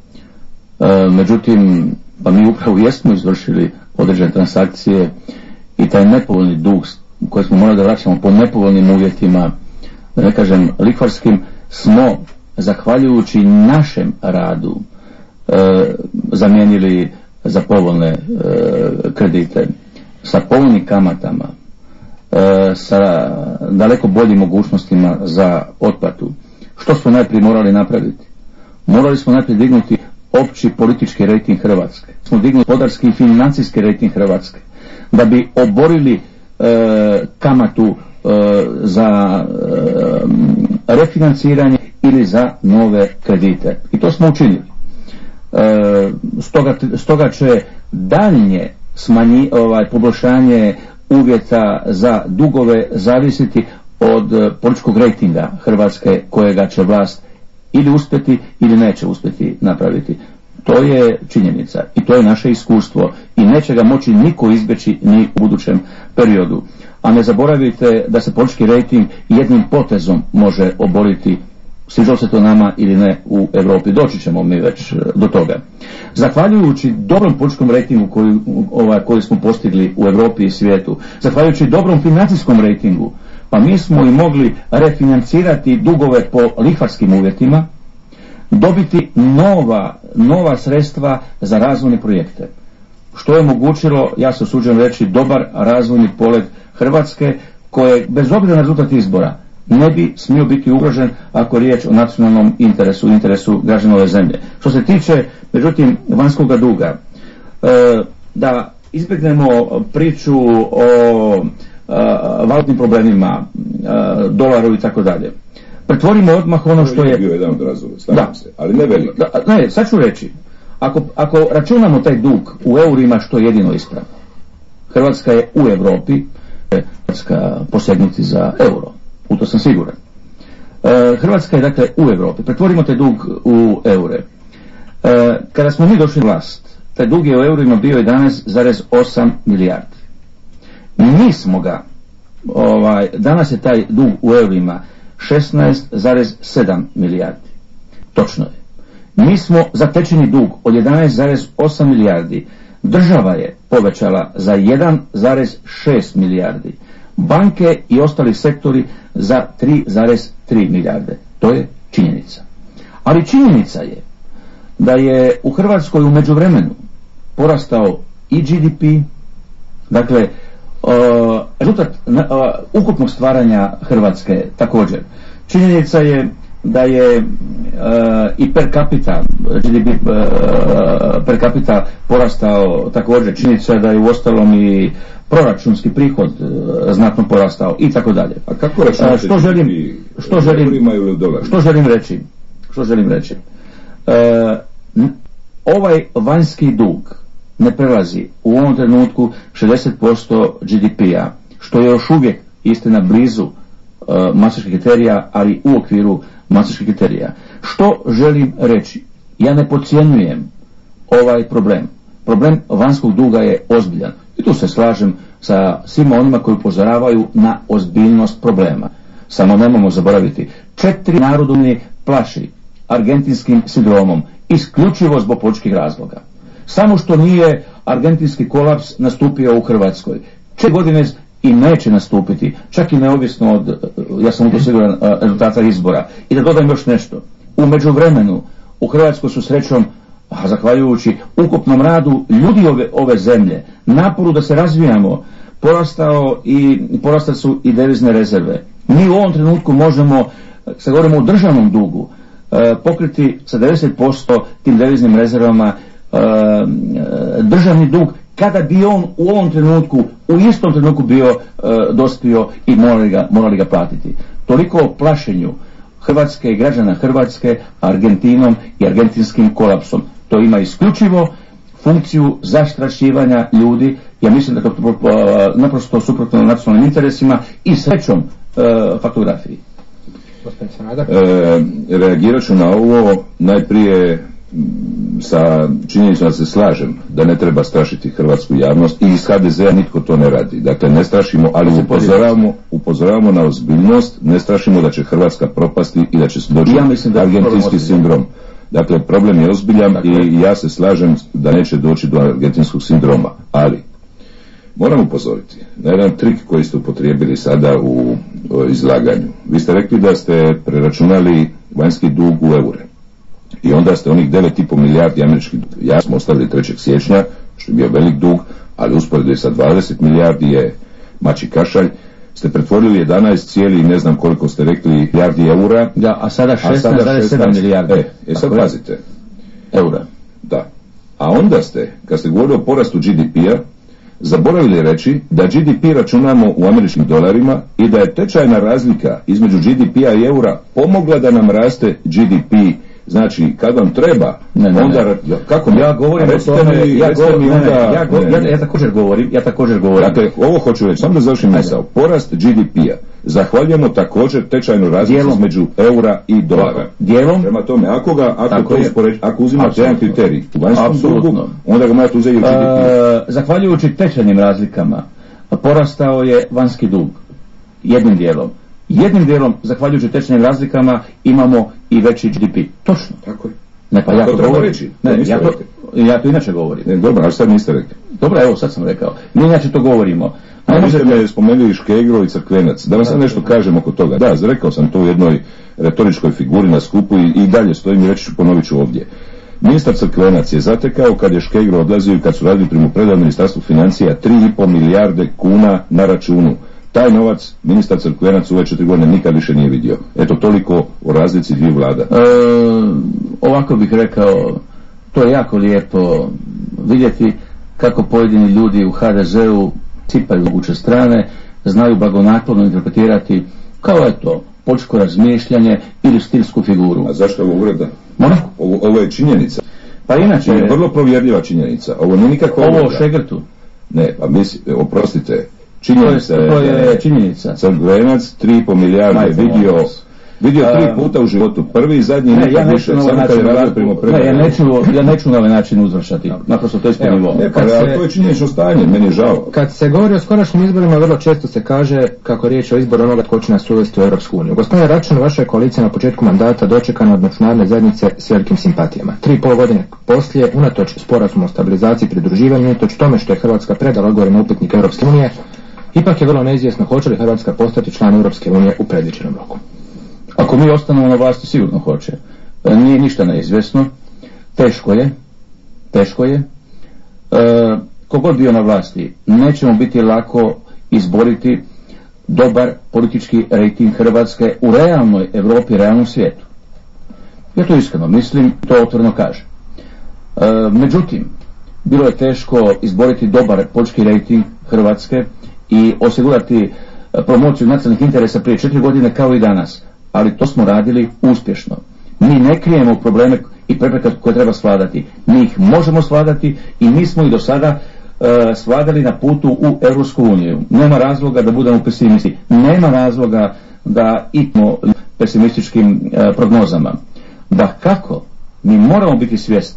E, međutim, pa mi upravo jesmo izvršili određene transakcije i taj nepovoljni dug koji smo morali da vraćamo po nepovoljnim uvjetima, da ne kažem likvarskim, smo zahvaljujući našem radu e, zamijenili za povoljne e, kredite sa povoljnim kamatama, e, sa daleko boljim mogućnostima za otplatu. Što smo najprije morali napraviti? Morali smo najprije dignuti opći politički rejting Hrvatske. Smo dignuti gospodarski i financijski rejting Hrvatske da bi oborili e, kamatu e, za e, refinanciranje ili za nove kredite. I to smo učinili. E, stoga, stoga će daljnje smanji, ovaj, poboljšanje uvjeta za dugove zavisiti od političkog rejtinga Hrvatske kojega će vlast ili uspjeti ili neće uspjeti napraviti. To je činjenica i to je naše iskustvo i neće ga moći niko izbjeći ni u budućem periodu. A ne zaboravite da se politički rejting jednim potezom može oboriti, sviđalo se to nama ili ne, u Europi. Doći ćemo mi već do toga. Zahvaljujući dobrom političkom rejtingu koji, ovaj, koji smo postigli u Europi i svijetu, zahvaljujući dobrom financijskom rejtingu, pa mi smo i mogli refinancirati dugove po lihvarskim uvjetima, dobiti nova, nova sredstva za razvojne projekte, što je omogućilo, ja se usuđujem reći, dobar razvojni polet Hrvatske, koje bez obzira na rezultat izbora ne bi smio biti ugrožen ako je riječ o nacionalnom interesu, interesu građana ove zemlje. Što se tiče, međutim, vanjskog duga, e, da izbjegnemo priču o Uh, valutnim problemima, uh, dolaru i tako dalje. Pretvorimo odmah ono što je... To je bio jedan od razloga, stavim se, ali ne veliki. Da, ne, sad ću reći. Ako, ako računamo taj dug u eurima, što je jedino ispravno. Hrvatska je u Europi, Hrvatska posegnuti za euro. U to sam siguran. Uh, Hrvatska je dakle u Europi. Pretvorimo taj dug u eure. Uh, kada smo mi došli vlast, taj dug je u eurima bio jedanaest zarez osam milijardi. Mi smo ga, ovaj, danas je taj dug u eurima šesnaest zarez sedam milijardi. Točno je. Mi smo zatečeni dug od jedanaest zarez osam milijardi. Država je povećala za jedan zarez šest milijardi. Banke i ostali sektori za tri zarez tri milijarde. To je činjenica. Ali činjenica je da je u Hrvatskoj u međuvremenu porastao i G D P, dakle, Uh, rezultat uh, ukupnog stvaranja Hrvatske također. Činjenica je da je uh, i per capita G D P uh, per capita porastao također. Činjenica je da je uostalom i proračunski prihod uh, znatno porastao i tako dalje. A kako računate? Uh, što želim što želim što želim reći? Što želim reći? Uh, ovaj vanjski dug ne prelazi u ovom trenutku šezdeset posto G D P-a, što je još uvijek istina blizu uh, mastriških kriterija, ali u okviru mastriških kriterija. Što želim reći? Ja ne podcjenjujem ovaj problem. Problem vanjskog duga je ozbiljan. I tu se slažem sa svima onima koji upozoravaju na ozbiljnost problema. Samo nemojmo zaboraviti, četiri narodovni plaši argentinskim sindromom, isključivo zbog političkih razloga. Samo što nije argentinski kolaps nastupio u Hrvatskoj. Četiri godine i neće nastupiti, čak i neovisno od, ja sam u to siguran, rezultata izbora. I da dodam još nešto. U međuvremenu u Hrvatskoj su srećom, a zahvaljujući ukupnom radu ljudi ove, ove zemlje, naporu da se razvijamo, porastao i, porastali su i devizne rezerve. Mi u ovom trenutku možemo, sad govorimo o državnom dugu, pokriti sa devedeset posto tim deviznim rezervama državni dug, kada bi on u ovom trenutku, u istom trenutku bio e, dospio i morali ga, morali ga platiti. Toliko o plašenju Hrvatske i građana Hrvatske Argentinom i argentinskim kolapsom. To ima isključivo funkciju zastrašivanja ljudi. Ja mislim da je to naprosto suprotno nacionalnim interesima i srećom e, faktografiji. E, reagirat ću na ovo najprije sa činjenicom da se slažem da ne treba strašiti hrvatsku javnost i iz ha de zea nitko to ne radi. Dakle, ne strašimo, ali upozoravamo, upozoravamo na ozbiljnost, ne strašimo da će Hrvatska propasti i da će se doći ja argentinski sindrom. Dakle, problem je ozbiljan dakle. I ja se slažem da neće doći do argentinskog sindroma, ali moram upozoriti na jedan trik koji ste upotrijebili sada u, u izlaganju. Vi ste rekli da ste preračunali vanjski dug u eure. I onda ste onih devet i pol milijardi američkih ja smo ostavili trećeg siječnja, što je bio velik dug, ali usporedno sa dvadeset milijardi je mači kašalj, ste pretvorili jedanaest cijeli ne znam koliko ste rekli milijardi eura. Da, a sada šesnaest zarez sedam milijardi. E, e sad pazite. Eura. Da. A onda ste, kad ste govorili o porastu G D P-a, zaboravili reći da G D P računamo u američkim dolarima i da je tečajna razlika između G D P-a i eura pomogla da nam raste G D P. Znači, kad vam treba, ne, ne, onda... Ne. Kako ja govorim o tome, ja, govorim, onda, ne, ne, ja, go, ne, ne. Ja, ja također govorim, ja također govorim. Dakle, ovo hoću reći, samo da završim misao. Porast G D P-a zahvaljujemo također tečajnu razliku između eura i dolara. Dijelom. Prema tome, ako ga, ako to uspoređ, ako uzimate jedan kriterij u vanjskom dugu, onda ga morate uzeti u G D P-a. Uh, zahvaljujući tečajnim razlikama, porastao je vanjski dug. Jednim dijelom. Jednim dijelom, zahvaljujući tečajnim razlikama, imamo i veći G D P. Točno. Tako je. Ne, pa ja to, to govorim. Reći. Ne, ja, to, ja to inače govorim. Ne, dobro, ali sad niste rekli. Dobro, evo, sad sam rekao. Mi inače to govorimo. A vi ste me spomenuli Škegro i Crkvenac. Da vam sad nešto kažem oko toga. Da, rekao sam to u jednoj retoričkoj figuri na skupu i, i dalje stojim i reći ću, ponovit ću ovdje. Ministar Crkvenac je zatekao kad je Škegro odlazio i kad su radili primopredaju Ministarstvu financija tri i pol milijarde kuna na računu. Taj novac ministar Crkvenac u ove četiri godine nikad više nije vidio. Eto, toliko o razlici dviju vlada. E, ovako bih rekao, to je jako lijepo vidjeti kako pojedini ljudi u ha de zeu cipaju moguće strane, znaju blagonaklono interpretirati kao je to političko razmišljanje ili stilsku figuru. A zašto je ovo uvreda? Ovo, ovo je činjenica. Pa inače... Ovo je vrlo provjerljiva činjenica. Ovo nije nikakva ovo o Šegrtu. Ne, pa misli, oprostite, činjenica je, to je činjenica. Crkvenac tri i pol milijarde vidio, vidio tri puta u životu. Prvi i zadnji ne, ja neću na ovaj način, ne, ja neću, ja neću na ovaj način uzvršati. Naprosto to je ispod nivo. Ne, pa se, to je činjenično stanje, meni je žao. Kad se govori o skorašnjim izborima, vrlo često se kaže kako riječ o izboru onoga tko će nas uvesti u Europsku uniju. Gospodine Račan, vaša je koalicija na početku mandata dočekana od međunarodne zajednice s velikim simpatijama. Tri i pol godine poslije, unatoč sporazumu o stabilizaciji i pridruživanju, unatoč tome što je Hrvatska predala odgovore na upitnik Europske unije, ipak je vrlo neizvjesno hoće li Hrvatska postati član Europske unije u predviđenom roku. Ako mi ostanemo na vlasti, sigurno hoće. Nije ništa neizvjesno. Teško je. Teško je. E, kogod bio na vlasti, nećemo biti lako izboriti dobar politički rejting Hrvatske u realnoj Europi, realnom svijetu. Ja to iskreno mislim, to otvoreno kažem. E, međutim, bilo je teško izboriti dobar politički rejting Hrvatske i osigurati promociju nacionalnih interesa prije četiri godine kao i danas, ali to smo radili uspješno. Mi ne krijemo probleme i prepreke koje treba svladati. Mi ih možemo svladati i mi smo i do sada uh, svladali na putu u Europsku uniju. Nema razloga da budemo pesimisti. Nema razloga da idemo pesimističkim uh, prognozama. Da kako? Mi moramo biti svjesni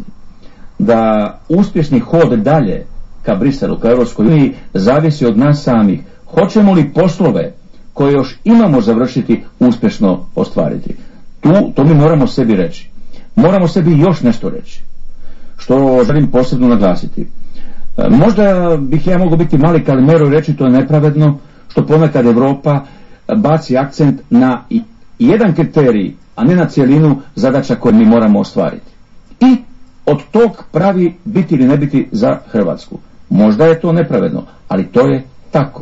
da uspješni hod dalje ka Briselu, ka Europskoj uniji zavisi od nas samih. Hoćemo li poslove koje još imamo završiti uspješno ostvariti? Tu, to mi moramo sebi reći. Moramo sebi još nešto reći, što želim posebno naglasiti. E, možda bih ja mogao biti mali Kalimero i reći to je nepravedno, što ponekad Europa baci akcent na jedan kriterij, a ne na cijelinu zadaća koje mi moramo ostvariti. I od tog pravi biti ili ne biti za Hrvatsku. Možda je to nepravedno, ali to je tako.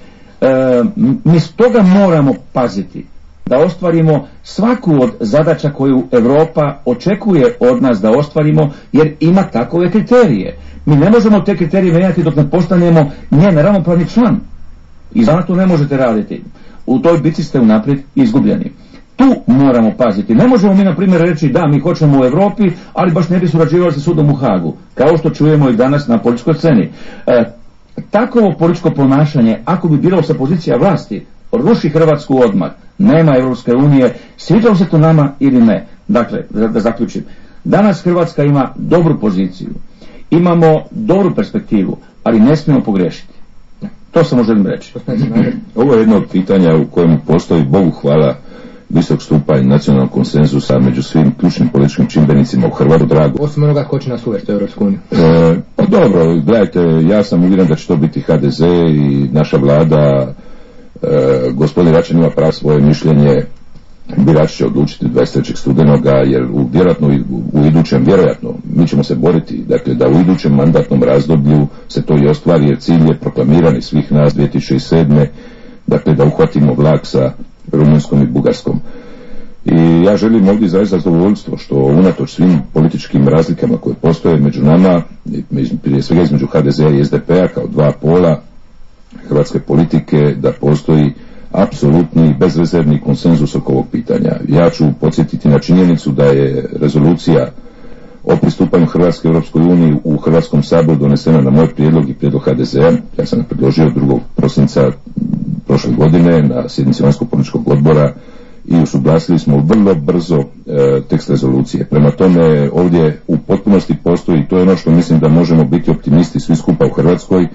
E, mi stoga moramo paziti da ostvarimo svaku od zadaća koju Europa očekuje od nas da ostvarimo, jer ima takove kriterije. Mi ne možemo te kriterije mijenjati dok ne postanemo njen ravnopravni član. I zato ne možete raditi. U toj bici ste unaprijed izgubljeni. Tu Tu moramo paziti. Ne možemo mi, na primjer, reći da mi hoćemo u Europi, ali baš ne bi surađivali sa sudom u Hagu, kao što čujemo i danas na političkoj sceni. E, takovo političko ponašanje, ako bi bilo sa pozicija vlasti, ruši Hrvatsku odmah, nema Europske unije, sviđalo se to nama ili ne. Dakle, da, da zaključim, danas Hrvatska ima dobru poziciju, imamo dobru perspektivu, ali ne smijemo pogriješiti. To samo želim reći. Ovo je jedno od pitanja u kojem postoji, Bogu hvala, visok stupanj nacionalnog konsenzusa među svim ključnim političkim čimbenicima u Hrvatu, drago. Osim onoga ko će nas uvesti u Europsku uniju. E, pa dobro, gledajte, ja sam uvjeren da će to biti H D Z i naša vlada. E, gospodin Račan ima pravo svoje mišljenje, birači će odlučiti dvadeset trećeg studenoga, jer u, vjerojatno u, u idućem, vjerojatno, mi ćemo se boriti, dakle, da u idućem mandatnom razdoblju se to i ostvari, jer cilj je proklamirani svih nas dvije tisuće sedme. Dakle, da uhvatimo vlak sa Rumunjskom i Bugarskom. I ja želim ovdje izraziti zadovoljstvo što unatoč svim političkim razlikama koje postoje među nama, prije svega između H D Z-a i S D P-a kao dva pola hrvatske politike, da postoji apsolutni bezrezervni konsenzus oko ovog pitanja. Ja ću podsjetiti na činjenicu da je rezolucija o pristupanju Hrvatske Europskoj uniji u Hrvatskom saboru donesena na moj prijedlog i prijedlog H D Z-a. Ja sam predložio drugog prosinca prošle godine na sjednici vanjskog političkog odbora i usuglasili smo vrlo brzo e, tekst rezolucije. Prema tome ovdje u potpunosti postoji, i to je ono što mislim da možemo biti optimisti svi skupa u Hrvatskoj, e,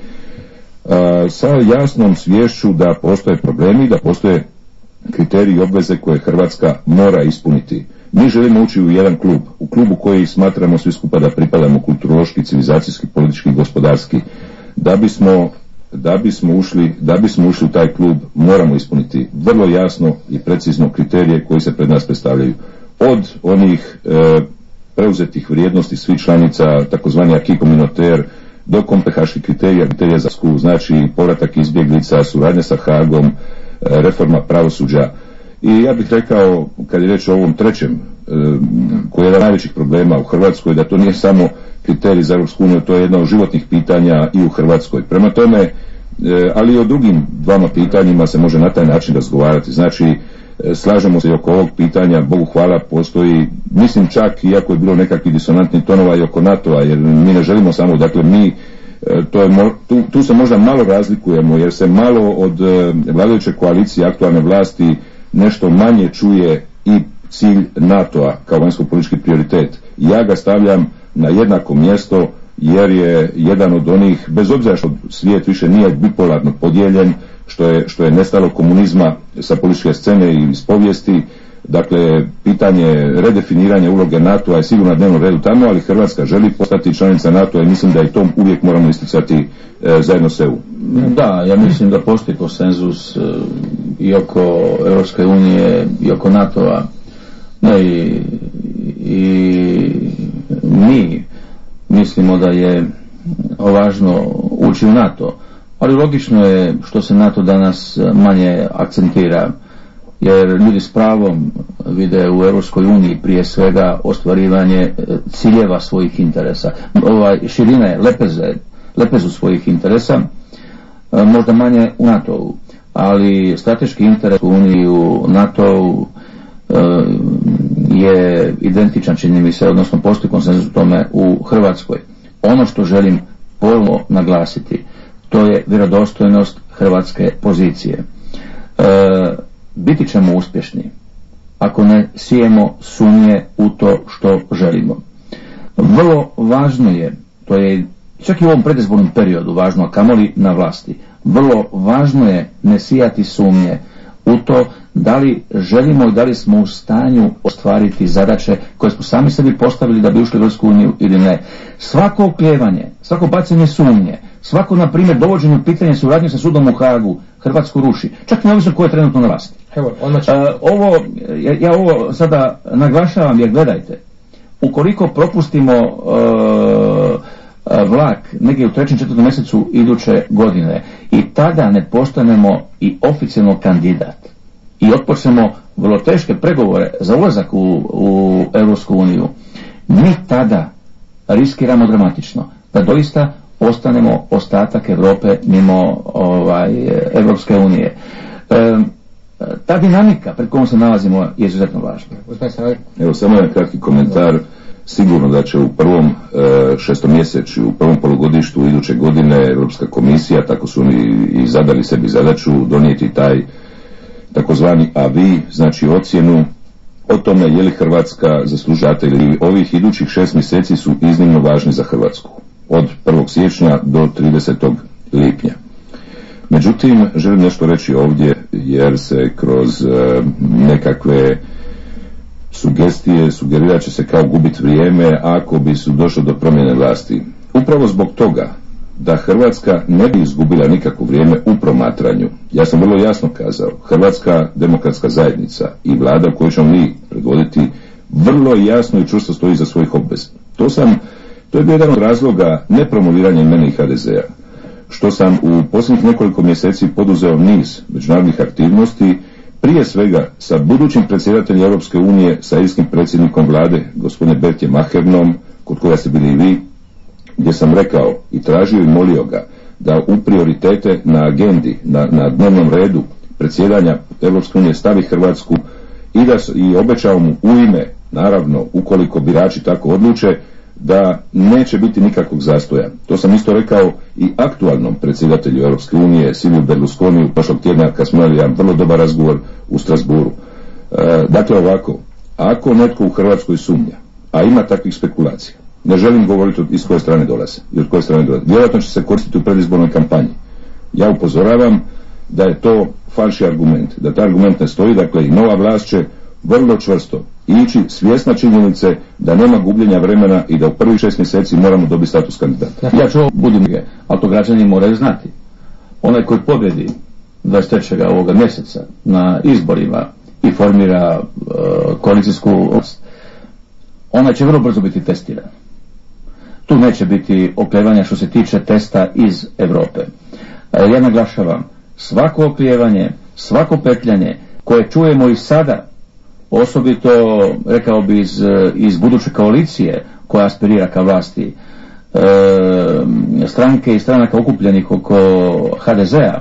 sa jasnom sviješću da postoje problemi, da postoje kriteriji i obveze koje Hrvatska mora ispuniti. Mi želimo ući u jedan klub, u klubu koji smatramo svi skupa da pripadamo kulturološki, civilizacijski, politički i gospodarski. Da bismo Da bismo ušli, da bismo ušli u taj klub, moramo ispuniti vrlo jasno i precizno kriterije koji se pred nas predstavljaju. Od onih e, preuzetih vrijednosti svih članica, takozvani acquis communautaire, do kompehaških kriterija, kriterija za sku, znači povratak izbjeglica, suradnja sa Hagom, e, reforma pravosuđa. I ja bih rekao, kad je reč o ovom trećem, e, koji je jedan od najvećih problema u Hrvatskoj, da to nije samo kriterij za Europsku uniju, to je jedno od životnih pitanja i u Hrvatskoj. Prema tome, e, ali i o drugim dvama pitanjima se može na taj način razgovarati. Znači, e, slažemo se i oko ovog pitanja, Bogu hvala, postoji, mislim čak, iako je bilo nekakvih disonantnih tonova i oko NATO-a, jer mi ne želimo samo, dakle, mi, e, to je, tu, tu se možda malo razlikujemo, jer se malo od e, vladajuće koalicije, aktualne vlasti, nešto manje čuje i cilj NATO-a kao vanjsko-politički prioritet. Ja ga stavljam na jednako mjesto, jer je jedan od onih, bez obzira što svijet više nije bipolarno podijeljen, što je, što je nestalo komunizma sa političke scene i iz povijesti. Dakle, pitanje redefiniranja uloge NATO-a je sigurno na dnevnom redu tamo, ali Hrvatska želi postati članica NATO-a i mislim da i to uvijek moramo isticati e, zajedno s E U. Da, ja mislim da postoji konsenzus e, i oko Europske unije i oko NATO-a. No i, i mi mislimo da je važno ući u NATO, ali logično je što se NATO danas manje akcentira, jer ljudi s pravom vide u Europskoj uniji prije svega ostvarivanje ciljeva svojih interesa, ovaj, širine, lepeze, lepezu svojih interesa, možda manje u NATO-u, ali strateški interes u Uniji u NATO-u je identičan, čini mi se, odnosno postoji konsenzus u tome u Hrvatskoj. Ono što želim ponovno naglasiti, to je vjerodostojnost hrvatske pozicije. E, biti ćemo uspješni ako ne sijemo sumnje u to što želimo. Vrlo važno je, to je čak i u ovom predizbornom periodu važno, a kamoli na vlasti, vrlo važno je ne sijati sumnje u to da li želimo i da li smo u stanju ostvariti zadaće koje smo sami sebi postavili da bi ušli u Europsku uniju ili ne. Svako oklijevanje, svako bacanje sumnje, svako, na primjer, dovođenje u pitanje suradnje sa sudom u Hagu Hrvatsku ruši, čak i neovisno ko je trenutno na vlasti. Evo, odmah će... uh, ovo, ja, ja ovo sada naglašavam, jer gledajte, ukoliko propustimo uh, vlak negdje u trećem, četvrtom mjesecu iduće godine i tada ne postanemo i oficijalno kandidat i otpočnemo vrlo teške pregovore za ulazak u, u Europsku uniju, mi tada riskiramo dramatično da doista ostanemo ostatak Europe mimo ovaj, Europske unije. E, ta dinamika pred kojom se nalazimo je izuzetno važna. Evo samo jedan kratki komentar. Sigurno da će u prvom e, šestomjesečju, u prvom polugodištu iduće godine Europska komisija, tako su oni i zadali sebi zadaću, donijeti taj takozvani A V I, znači ocjenu o tome je li Hrvatska zaslužava ili ovih idućih šest mjeseci su iznimno važni za Hrvatsku. Od prvog siječnja do tridesetog lipnja. Međutim, želim nešto reći ovdje jer se kroz e, nekakve sugestije sugerirat će se kao gubiti vrijeme ako bi su došlo do promjene vlasti. Upravo zbog toga da Hrvatska ne bi izgubila nikakvo vrijeme u promatranju. Ja sam vrlo jasno kazao, Hrvatska demokratska zajednica i vlada u kojoj ćemo mi predvoditi vrlo jasno i čvrsto stoji za svojih obveza. To sam, to je bio jedan od razloga nepromoviranja mene i H D Z-a, što sam u posljednjih nekoliko mjeseci poduzeo niz međunarodnih aktivnosti, prije svega sa budućim predsjedateljem Europske unije, sa irskim predsjednikom vlade, gospodine Bertje Mahernom, kod koga ste bili i vi, gdje sam rekao i tražio i molio ga da u prioritete na agendi, na, na dnevnom redu predsjedanja Europske unije stavi Hrvatsku i da i obećao mu u ime, naravno, ukoliko birači tako odluče, da neće biti nikakvog zastoja. To sam isto rekao i aktualnom predsjedatelju Europske unije, Silviju Berlusconiju, prošlog tjedna kad smo imali jedan vrlo dobar razgovor u Strasburu. E, dakle ovako, ako netko u Hrvatskoj sumnja, a ima takvih spekulacija, ne želim govoriti iz koje strane dolaze i od koje strane dolaze, vjerojatno će se koristiti u predizbornoj kampanji. Ja upozoravam da je to falši argument, da taj argument ne stoji, dakle i nova vlast će vrlo čvrsto ići svjesna činjenice da nema gubljenja vremena i da u prvih šest mjeseci moramo dobiti status kandidata. Ja ću budim, ali to građani moraju znati. Onaj koji pobjedi dvadeset trećeg ovoga mjeseca na izborima i formira uh, koalicijsku vlast, ona će vrlo brzo biti testiran. Tu neće biti oklevanja što se tiče testa iz Europe. Uh, ja naglašavam, svako oklijevanje, svako petljanje koje čujemo i sada, osobito, rekao bi, iz, iz buduće koalicije koja aspirira ka vlasti, e, stranke i stranaka okupljenih oko H D Z-a,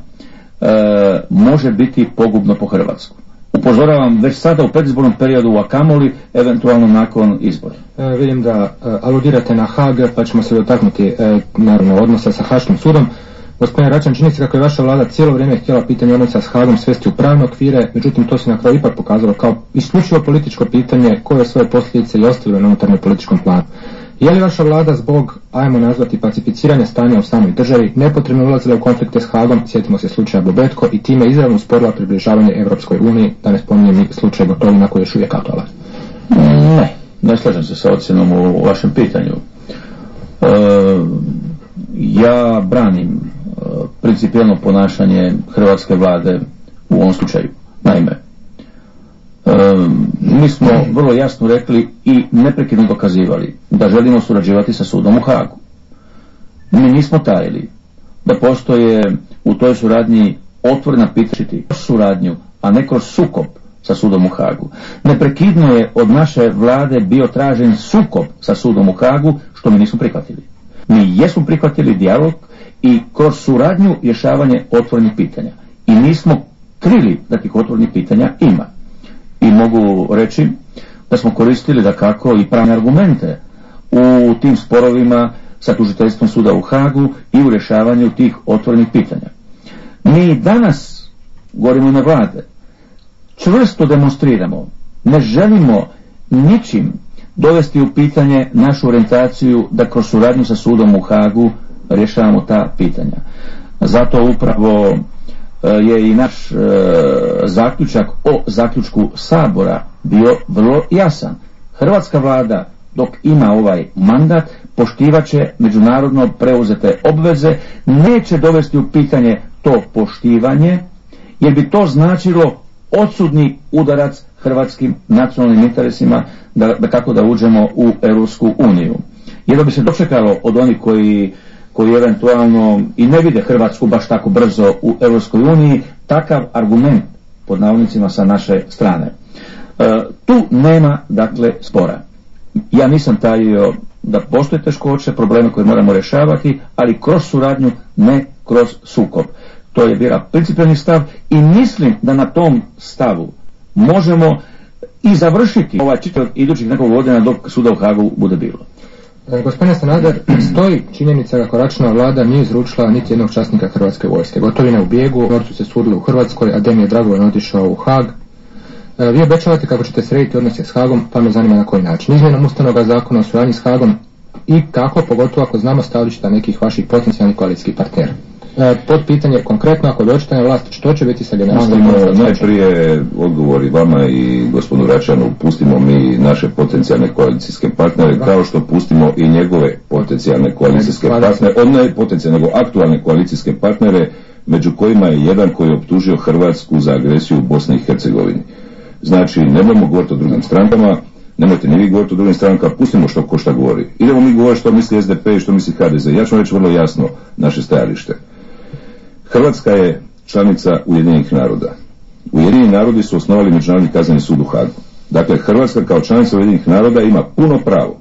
e, može biti pogubno po Hrvatsku. Upozoravam već sada u predizbornom periodu, a kamoli eventualno nakon izbora. E, vidim da e, aludirate na Haag, pa ćemo se dotaknuti e, naravno odnosa sa Haškim sudom. Gospodine Račan, čini se kako je vaša vlada cijelo vrijeme htjela pitanje odnosa s Haagom svesti u pravne okvire, međutim to se na kraju ipak pokazalo kao isključivo političko pitanje koje svoje posljedice i ostavilo na unutarnjem političkom planu. Je li vaša vlada zbog, ajmo nazvati, pacificiranja stanja u samoj državi nepotrebno ulazila u konflikte s Haagom, sjetimo se slučaja Bobetko, i time izravno usporila približavanje Europskoj uniji, da ne spominjem i slučaj Gotovina koji je još uvijek aktualan? Ne, ne slažem se sa ocjenom u vašem pitanju. E, ja branim principijelno ponašanje hrvatske vlade u ovom slučaju. Naime, e, mi smo vrlo jasno rekli i neprekidno dokazivali da želimo surađivati sa sudom u Haagu. Mi nismo tajili da postoje u toj suradnji otvorena pitanja kroz suradnju, a ne kroz sukob sa sudom u Haagu. Neprekidno je od naše vlade bio tražen sukob sa sudom u Haagu, što mi nismo prihvatili. Mi jesmo prihvatili dijalog i kroz suradnju rješavanje otvorenih pitanja. I nismo krili da tih otvorenih pitanja ima. I mogu reći da smo koristili da kako i pravne argumente u tim sporovima sa tužiteljstvom suda u Haagu i u rješavanju tih otvorenih pitanja. Mi danas, govorimo na vlade, čvrsto demonstriramo, ne želimo ničim dovesti u pitanje našu orijentaciju da kroz suradnju sa sudom u Haagu rješavamo ta pitanja. Zato upravo je i naš e, zaključak o zaključku Sabora bio vrlo jasan. Hrvatska vlada, dok ima ovaj mandat, poštivaće međunarodno preuzete obveze, neće dovesti u pitanje to poštivanje, jer bi to značilo odsudni udarac hrvatskim nacionalnim interesima, da, da kako da uđemo u Europsku uniju. Jer da bi se dočekalo od onih koji koji eventualno i ne vide Hrvatsku baš tako brzo u Europskoj uniji, takav argument pod navodnicima sa naše strane. E, tu nema dakle spora. Ja nisam tajio da postoje teškoće, probleme koje moramo rješavati, ali kroz suradnju, ne kroz sukob. To je bila principijelni stav i mislim da na tom stavu možemo i završiti ovaj čitav idućih nekog godina dok suda u Hagu bude bilo. E, gospodine Sanader, stoji činjenica kako Račanova vlada nije izručila niti jednog časnika Hrvatske vojske. Gotovina u bijegu, Norcu se sudili u Hrvatskoj, a Demir Dragovan otišao u Hag. E, vi obećavate kako ćete srediti odnose s Hagom, pa me zanima na koji način. Izmjenom Ustavnog zakona o suradnji s Hagom i kako, pogotovo ako znamo stajališta nekih vaših potencijalnih koalicijskih partnera. E, pod pitanje konkretno, ako dođete na vlast, što će biti sa generalnom? Najprije odgovori vama i gospodinu Račanu, pustimo mi naše potencijalne koalicijske partnere, kao što pustimo i njegove potencijalne koalicijske partnere, od ne potencijalne, nego aktualne koalicijske partnere, među kojima je jedan koji je optužio Hrvatsku za agresiju u Bosni i Hercegovini. Znači, nemojmo govoriti o drugim strankama, nemojte ni vi govoriti o drugim strankama, pustimo što ko šta govori. Idemo mi govoriti što misli S D P i što misli H D Z. Ja ću vam reći vrlo jasno naše stajalište. Hrvatska je članica Ujedinjenih naroda. Ujedinjeni narodi su osnovali Međunarodni kazneni sud u Hagu. Dakle, Hrvatska kao članica Ujedinjenih naroda ima puno pravo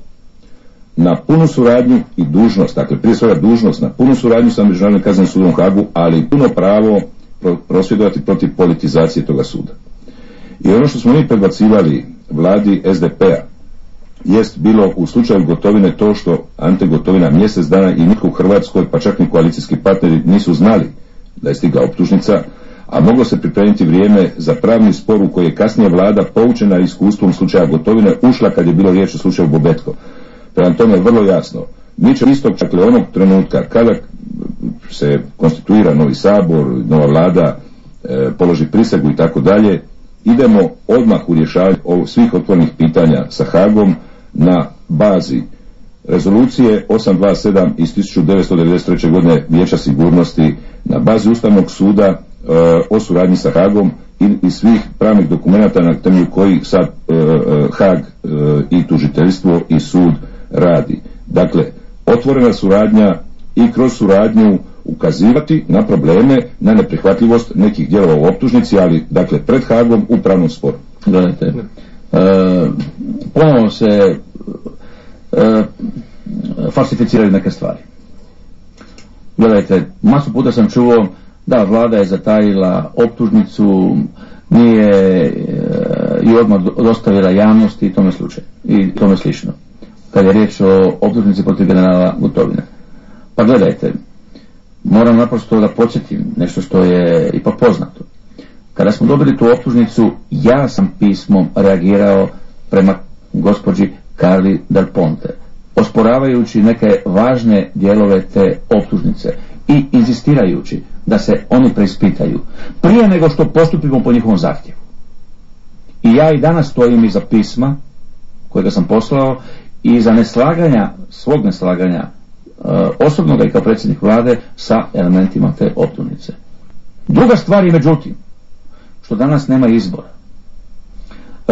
na punu suradnju i dužnost, dakle prije svega dužnost na punu suradnju sa Međunarodnim kaznenim sudom u Hagu, ali i puno pravo prosvjedovati protiv politizacije toga suda. I ono što smo mi predbacivali vladi S D P-a jest bilo u slučaju Gotovine to što Ante Gotovina mjesec dana i nitko u Hrvatskoj, pa čak ni koalicijski partneri nisu znali da je stigla optužnica, a moglo se pripremiti vrijeme za pravni spor u koji je kasnije vlada, poučena iskustvom slučaja Gotovine, ušla kad je bilo riječ o slučaju Bobetko. Prema tome vrlo jasno, mi ćemo istog, dakle onog trenutka kada se konstituira novi sabor, nova vlada, e, položi prisegu i tako dalje, idemo odmah u rješavanje svih otvorenih pitanja sa Hagom na bazi rezolucije osam dvadeset sedam iz tisuću devetsto devedeset treće. godine Vijeća sigurnosti, na bazi Ustavnog suda e, o suradnji sa Hagom i, i svih pravnih dokumenata na temelju kojih sad e, Hag e, i tužiteljstvo i sud radi. Dakle, otvorena suradnja i kroz suradnju ukazivati na probleme, na neprihvatljivost nekih dijelova u optužnici, ali dakle pred Hagom u pravnom sporu. Gledajte, e, ponovno se e, falsificiraju neke stvari. Gledajte, masu puta sam čuo da vlada je zatajila optužnicu, nije e, i odmah dostavila javnosti i tome slučaj i tome slično, kad je riječ o optužnici protiv generala Gotovine. Pa gledajte, moram naprosto da podsjetim nešto što je ipak poznato. Kada smo dobili tu optužnicu, ja sam pismom reagirao prema gospođi Carli Del Ponte, osporavajući neke važne dijelove te optužnice i inzistirajući da se oni preispitaju prije nego što postupimo po njihovom zahtjevu. I ja i danas stojim iza pisma kojega sam poslao i za neslaganja, svog neslaganja osobnoga i kao predsjednik vlade sa elementima te optužnice. Druga stvar je međutim što danas nema izbora. E,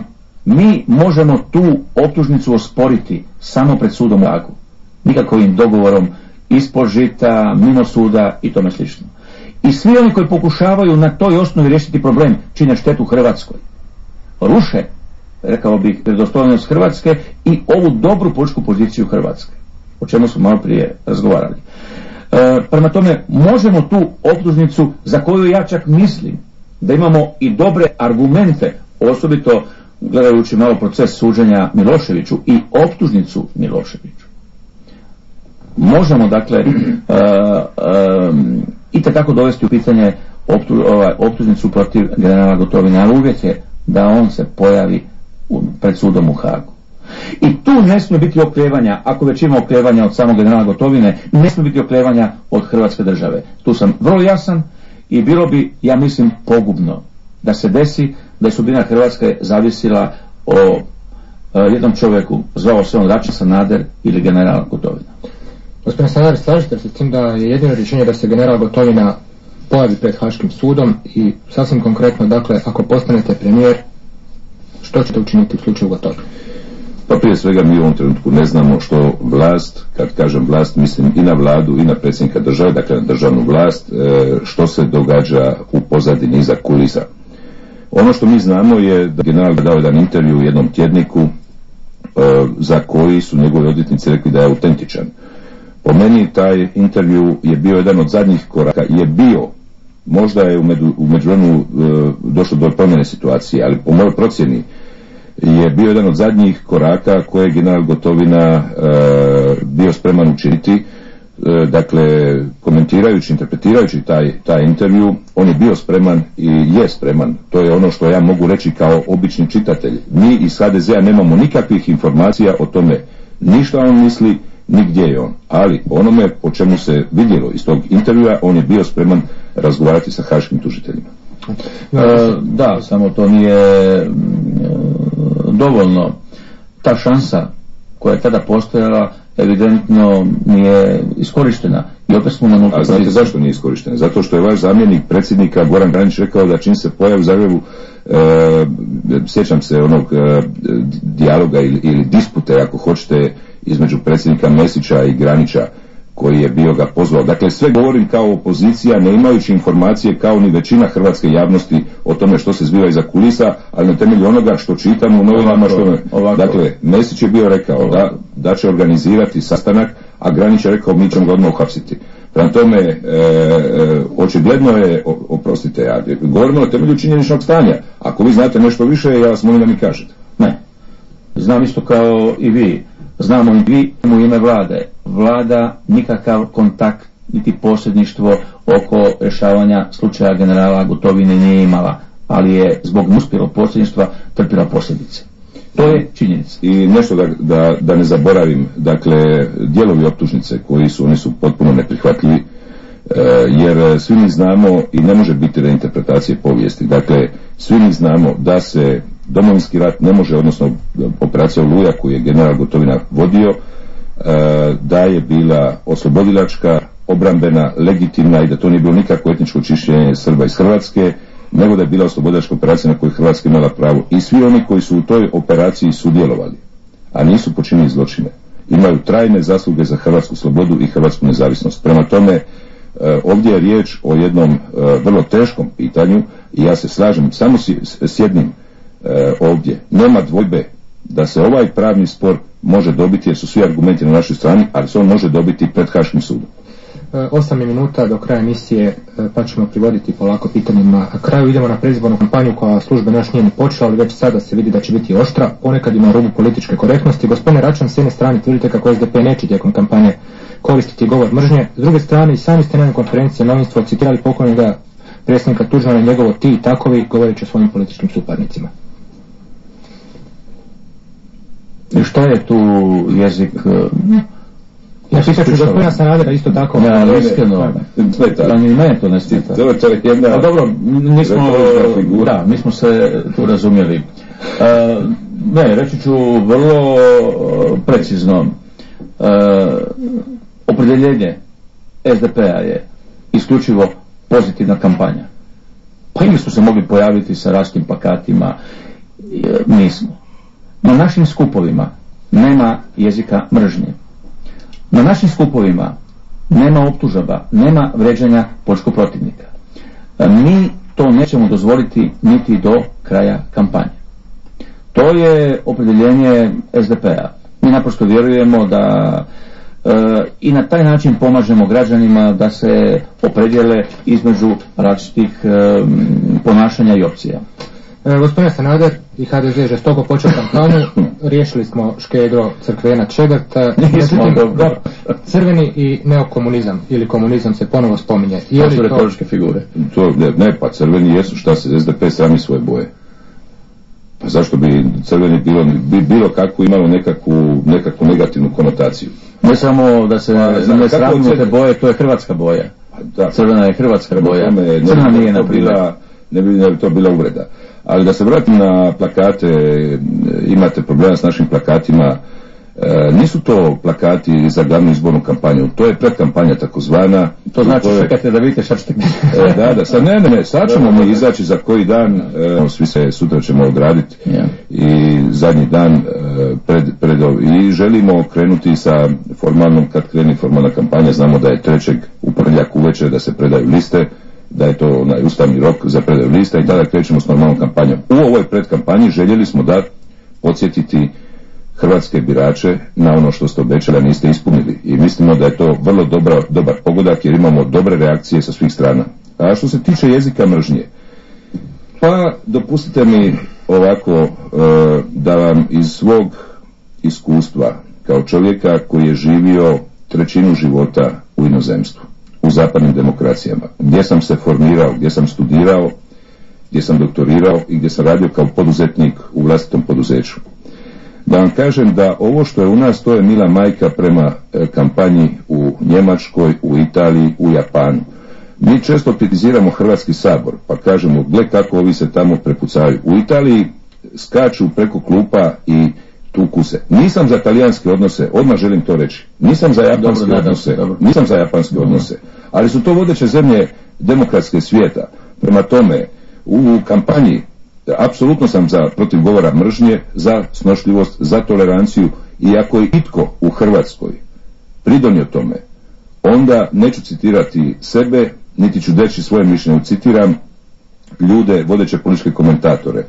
mi možemo tu optužnicu osporiti samo pred sudom u Hagu, nikakvim dogovorom ispod žita, mimo suda i tome slično. I svi oni koji pokušavaju na toj osnovi riješiti problem čine štetu Hrvatskoj, ruše, rekao bih, vjerodostojnost Hrvatske i ovu dobru političku poziciju Hrvatske, o čemu smo malo prije razgovarali. E, prema tome, možemo tu optužnicu, za koju ja čak mislim da imamo i dobre argumente, osobito gledajući malo proces suđenja Miloševiću i optužnicu Miloševiću, možemo dakle e, e, i tako dovesti u pitanje optu, ovaj, optužnicu protiv generala Gotovine, ali uvjet je da on se pojavi u, pred sudom u Hagu. I tu ne smije biti oklijevanja, ako već ima oklijevanja od samog generala Gotovine, ne smije biti oklijevanja od Hrvatske države. Tu sam vrlo jasan i bilo bi, ja mislim, pogubno da se desi da je sudbina Hrvatske zavisila o e, jednom čovjeku, zvao se on Račan, Sanader ili general Gotovina. Gospodin Sanader, slažete se s tim da je jedino rješenje da se general Gotovina pojavi pred Haškim sudom i sasvim konkretno, dakle, ako postanete premijer, što ćete učiniti u slučaju Gotovine? Pa prije svega mi u ovom trenutku ne znamo što vlast, kad kažem vlast mislim i na vladu i na predsjednika države, dakle na državnu vlast, što se događa u pozadini iza kulisa. Ono što mi znamo je da general dao jedan intervju u jednom tjedniku za koji su njegovi odvjetnici rekli da je autentičan. Po meni taj intervju je bio jedan od zadnjih koraka, je bio možda je u, među, u međuvremenu e, došlo do promjene situacije, ali po mojoj procjeni je bio jedan od zadnjih koraka koje je general Gotovina e, bio spreman učiniti. E, dakle, komentirajući, interpretirajući taj, taj intervju, on je bio spreman i je spreman. To je ono što ja mogu reći kao obični čitatelj. Mi iz ha de ze a nemamo nikakvih informacija o tome ni što on misli, ni gdje je on. Ali onome o čemu se vidjelo iz tog intervjua, on je bio spreman razgovarati sa haškim tužiteljima. E, da, samo to nije e, dovoljno. Ta šansa koja je tada postojala evidentno nije iskorištena i opet smo na nultu. A znate zašto nije iskorištena? Zato što je vaš zamjenik predsjednika Goran Granić rekao da čim se pojavi u Zagrebu, e, sjećam se onog e, dijaloga ili, ili dispute, ako hoćete, između predsjednika Mesića i Granića, koji je bio ga pozvao. Dakle, sve govorim kao opozicija, ne imajući informacije kao ni većina hrvatske javnosti o tome što se zbiva iza kulisa, ali na temelju onoga što čitamo u novinama. Što... Dakle, Mesić je bio rekao da, da će organizirati sastanak, a Granić je rekao mi ćemo ga odmah uhapsiti. Prema tome, e, e, očigledno je, o, oprostite, ja govorimo na temelju činjeničnog stanja. Ako vi znate nešto više, ja vas molim da mi kažete. Ne. Znam isto kao i vi. Znamo i vi u ime vlade. Vlada nikakav kontakt niti posredništvo oko rješavanja slučaja generala Gotovine nije imala, ali je zbog neuspjelog posredništva trpila posljedice. To je činjenica. I nešto da, da, da ne zaboravim, dakle, dijelovi optužnice koji su, oni su potpuno neprihvatljivi, e, jer svi mi znamo i ne može biti reinterpretacije povijesti. Dakle, svi mi znamo da se Domovinski rat ne može, odnosno operacija Oluja koju je general Gotovina vodio, e, da je bila oslobodilačka, obrambena, legitimna i da to nije bilo nikakvo etničko čišćenje Srba iz Hrvatske, nego da je bila oslobodilačka operacija na kojoj Hrvatska imala pravo. I svi oni koji su u toj operaciji sudjelovali, a nisu počinili zločine, imaju trajne zasluge za hrvatsku slobodu i hrvatsku nezavisnost. Prema tome, e, ovdje je riječ o jednom e, vrlo teškom pitanju i ja se slažem samo s, s jednim e, ovdje. Nema dvojbe da se ovaj pravni spor može dobiti, jer su svi argumenti na našoj strani, ali se on može dobiti pred Haškim sudom. Osam minuta do kraja emisije, pa ćemo privoditi polako pitanjima. Na kraju idemo na predizbornu kampanju koja službeno još nije ni počela, ali već sada se vidi da će biti oštra, ponekad ima rubu političke korektnosti. Gospodine Račan, s jedne strane tvrdite kako es de pe neće tijekom kampanje koristiti govor mržnje, s druge strane i sami ste na konferenciji novinstva citirali pokojnoga predsjednika Tuđmana i njegovo ti i takovi, govoreći o svojim političkim suparnicima. I što je tu jezik? Ja pitat ću gospodina Sanadera isto tako. Ja, ali iskreno, da ni mene to ne stita. To je jedna... A dobro, mi smo, da, mi smo se tu razumjeli. Uh, ne, reći ću vrlo uh, precizno. Uh, opredjeljenje es de pe-a je isključivo pozitivna kampanja. Pa i mi smo se mogli pojaviti sa različitim plakatima. Nismo. Na našim skupovima nema jezika mržnje. Na našim skupovima nema optužaba, nema vređanja političkog protivnika. Mi to nećemo dozvoliti niti do kraja kampanje. To je opredjeljenje es de pe-a. Mi naprosto vjerujemo da e, i na taj način pomažemo građanima da se opredjele između različitih e, ponašanja i opcija. E, gospodine Sanader, i ha de ze žestoko počeo kampanju, riješili smo Škegro, Crkvena, Čegrta, međutim, crveni i neokomunizam ili komunizam se ponovo spominje. To su retoričke figure. To, ne, ne, pa crveni jesu, šta se, es de pe sami svoje boje. Pa zašto bi crveni bilo, bi bilo kako imalo nekakvu, nekakvu negativnu konotaciju? Ne samo da se pa, ne sravnimo te boje, to je hrvatska boja. Da. Crvena je hrvatska boja. Tome, crvena ne nije naprijed. Ne bi, ne bi to bila uvreda. Ali da se vratim na plakate, imate problema s našim plakatima, e, nisu to plakati za glavnu izbornu kampanju, to je predkampanja takozvana. To znači to je... čekate da vidite šta ćete... e, da, da, sad ne, ne, ne, sad ćemo mi izaći za koji dan, e, svi se sutra ćemo odraditi yeah. i zadnji dan e, pred, pred i želimo krenuti sa formalnom, kad kreni formalna kampanja, znamo da je trećeg u ponedjeljak uvečer da se predaju liste, da je to onaj ustavni rok za predaju lista i tada krećemo s normalnom kampanjom. U ovoj predkampanji željeli smo da podsjetiti hrvatske birače na ono što ste obećali, a niste ispunili. I mislimo da je to vrlo dobra, dobar pogodak jer imamo dobre reakcije sa svih strana. A što se tiče jezika mržnje, pa dopustite mi ovako e, da vam iz svog iskustva kao čovjeka koji je živio trećinu života u inozemstvu, u zapadnim demokracijama, gdje sam se formirao, gdje sam studirao, gdje sam doktorirao i gdje sam radio kao poduzetnik u vlastitom poduzeću, da vam kažem da ovo što je u nas, to je mila majka prema e, kampanji u Njemačkoj, u Italiji, u Japanu. Mi često kritiziramo Hrvatski sabor, pa kažemo, gle kako ovi se tamo prepucavaju. U Italiji skaču preko klupa i tuku se. Nisam za talijanske odnose, odmah želim to reći. Nisam za japanske dobro, odnose, dobro. nisam za japanske dobro. odnose, ali su to vodeće zemlje demokratske svijeta. Prema tome, u kampanji apsolutno sam za protiv govora mržnje, za snošljivost, za toleranciju, i ako je itko u Hrvatskoj pridonio tome, onda neću citirati sebe, niti ću reći svoje mišljenje, citiram ljude, vodeće političke komentatore.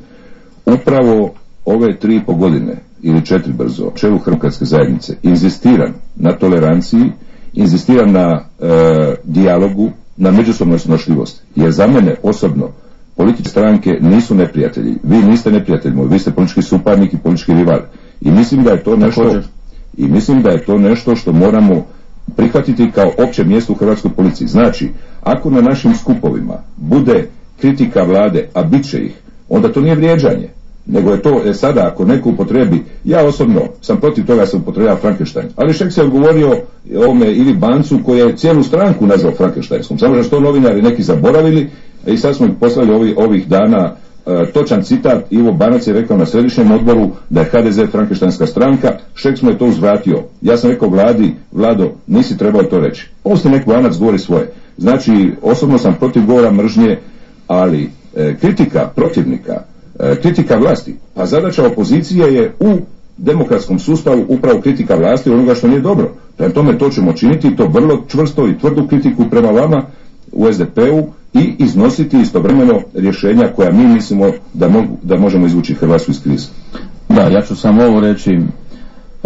Upravo ove tri i po godine ili četiri brzo čelu Hrvatske zajednice inzistiram na toleranciji, inzistiram na e, dijalogu, na međusobnoj snošljivosti, jer za mene osobno političke stranke nisu neprijatelji. Vi niste neprijatelj moj, vi ste politički suparnik i politički rival. I mislim da je to nešto i mislim da je to nešto što moramo prihvatiti kao opće mjesto u hrvatskoj policiji. Znači, ako na našim skupovima bude kritika vlade, a bit će ih, onda to nije vrijeđanje, nego je to e, sada ako neko upotrebi, ja osobno sam protiv toga sam upotrebljava Frankenstein, ali Šeks je odgovorio ovome Ivi Bancu koji je cijelu stranku nazvao Frankensteinskom, samo što novinari neki zaboravili i sad smo ih poslali ovih, ovih dana e, točan citat. Ivo Banac je rekao na središnjem odboru da je H D Z Frankensteinska stranka, Šeks mu je to uzvratio. Ja sam rekao vladi, Vlado, nisi trebao to reći. Pusti nek Banac govori svoje. Znači, osobno sam protiv govora mržnje, ali e, kritika protivnika, e, kritika vlasti, a zadaća opozicije je u demokratskom sustavu upravo kritika vlasti onoga što nije dobro. Prema tome to ćemo činiti, to vrlo čvrsto i tvrdu kritiku prema vama u S D P-u i iznositi istovremeno rješenja koja mi mislimo da, mogu, da možemo izvući Hrvatsku iz krize. Da, ja ću samo ovo reći. E,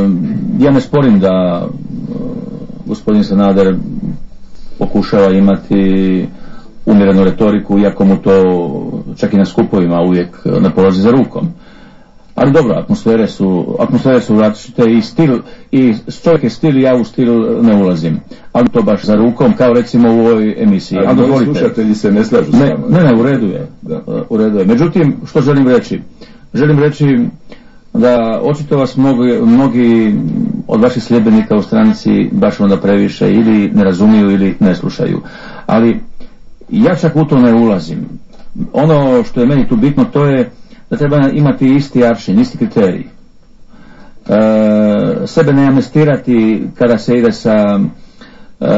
ja ne sporim da e, gospodin Sanader pokušava imati umjerenu retoriku, iako mu to čak i na skupovima uvijek ne polazi za rukom. Ali dobro, atmosfere su, atmosfere su različite i stil, i čovjek je stil i ja u stil ne ulazim. Ali to baš za rukom, kao recimo u ovoj emisiji. Ali moji slušatelji se ne slažu s vama. Ne, ne, u redu je. Da. U redu je. Međutim, što želim reći? Želim reći da očito vas mnogi, mnogi od vaših sljedbenika u stranici baš onda previše ili ne razumiju ili ne slušaju. Ali ja čak u to ne ulazim. Ono što je meni tu bitno, to je da treba imati isti aršin, isti kriterij. E, sebe ne amnestirati kada se ide sa e,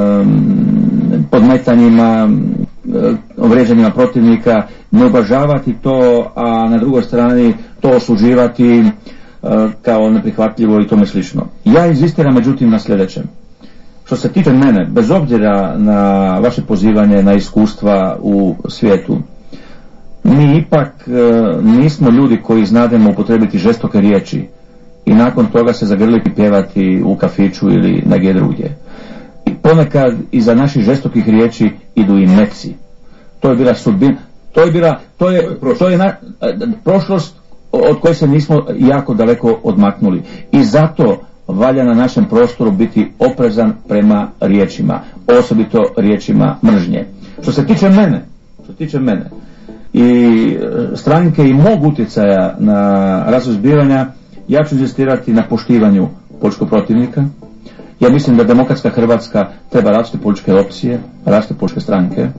podmetanjima, e, vrijeđanjima protivnika, ne uvažavati to, a na drugoj strani to osuđivati e, kao neprihvatljivo i tome slično. Ja inzistiram međutim na sljedećem. Što se tiče mene, bez obzira na vaše pozivanje na iskustva u svijetu, mi ipak e, nismo ljudi koji znademo upotrebiti žestoke riječi i nakon toga se zagrliti pjevati u kafiću ili negdje drugdje. I ponekad iza naših žestokih riječi idu i meci. To je bila sudbina, to je bila, to je, to je na, prošlost od koje se nismo jako daleko odmaknuli. I zato valja na našem prostoru biti oprezan prema riječima, osobito riječima mržnje. Što se tiče mene, što se tiče mene, i stranke i mog utjecaja na razvoj zbivanja, ja ću inzistirati na poštivanju političkog protivnika. Ja mislim da demokratska Hrvatska treba različite političke opcije, različite političke stranke. E,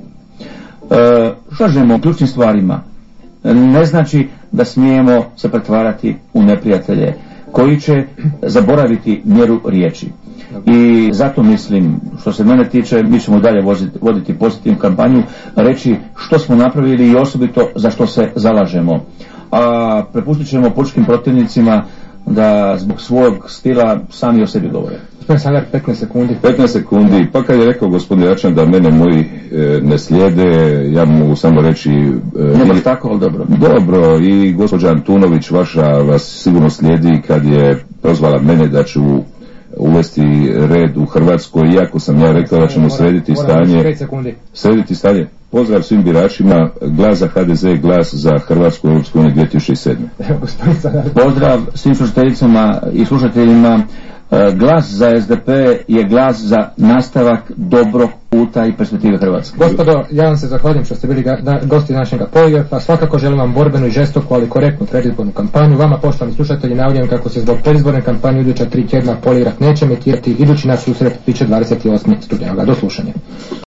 što želimo u ključnim stvarima ne znači da smijemo se pretvarati u neprijatelje koji će zaboraviti mjeru riječi. I zato mislim, što se mene tiče, mi ćemo dalje voziti, voditi pozitivnu kampanju, reći što smo napravili i osobito za što se zalažemo. A prepustit ćemo političkim protivnicima da zbog svog stila sami o sebi govore. Gospodin Sanader, petnaest sekundi. petnaest sekundi. Pa kad je rekao gospodin Račan da mene moji e, ne slijede, ja mogu samo reći... E, ne baš tako, ali dobro. Dobro, i gospođa Antunović vaša vas sigurno slijedi kad je prozvala mene da ću uvesti red u Hrvatskoj, iako sam ja rekao da ćemo srediti stanje. Srediti stanje. Pozdrav svim biračima, glas za H D Z, glas za Hrvatsku Europsku uniju dvije tisuće sedam. Pozdrav svim slušateljicama i slušateljima. Glas za S D P je glas za nastavak dobrog puta i perspektive Hrvatske. Gospodo, ja vam se zahvaljujem što ste bili ga, da, gosti našega poligrafa. Svakako želim vam borbenu i žestoku, ali korektnu predizbornu kampanju. Vama, poštovani slušatelji, najavljujem kako se zbog predizborne kampanje iduća tri tjedna poligraf neće emitirati. Idući naš susret biće dvadeset osmog studenoga. Do slušanja.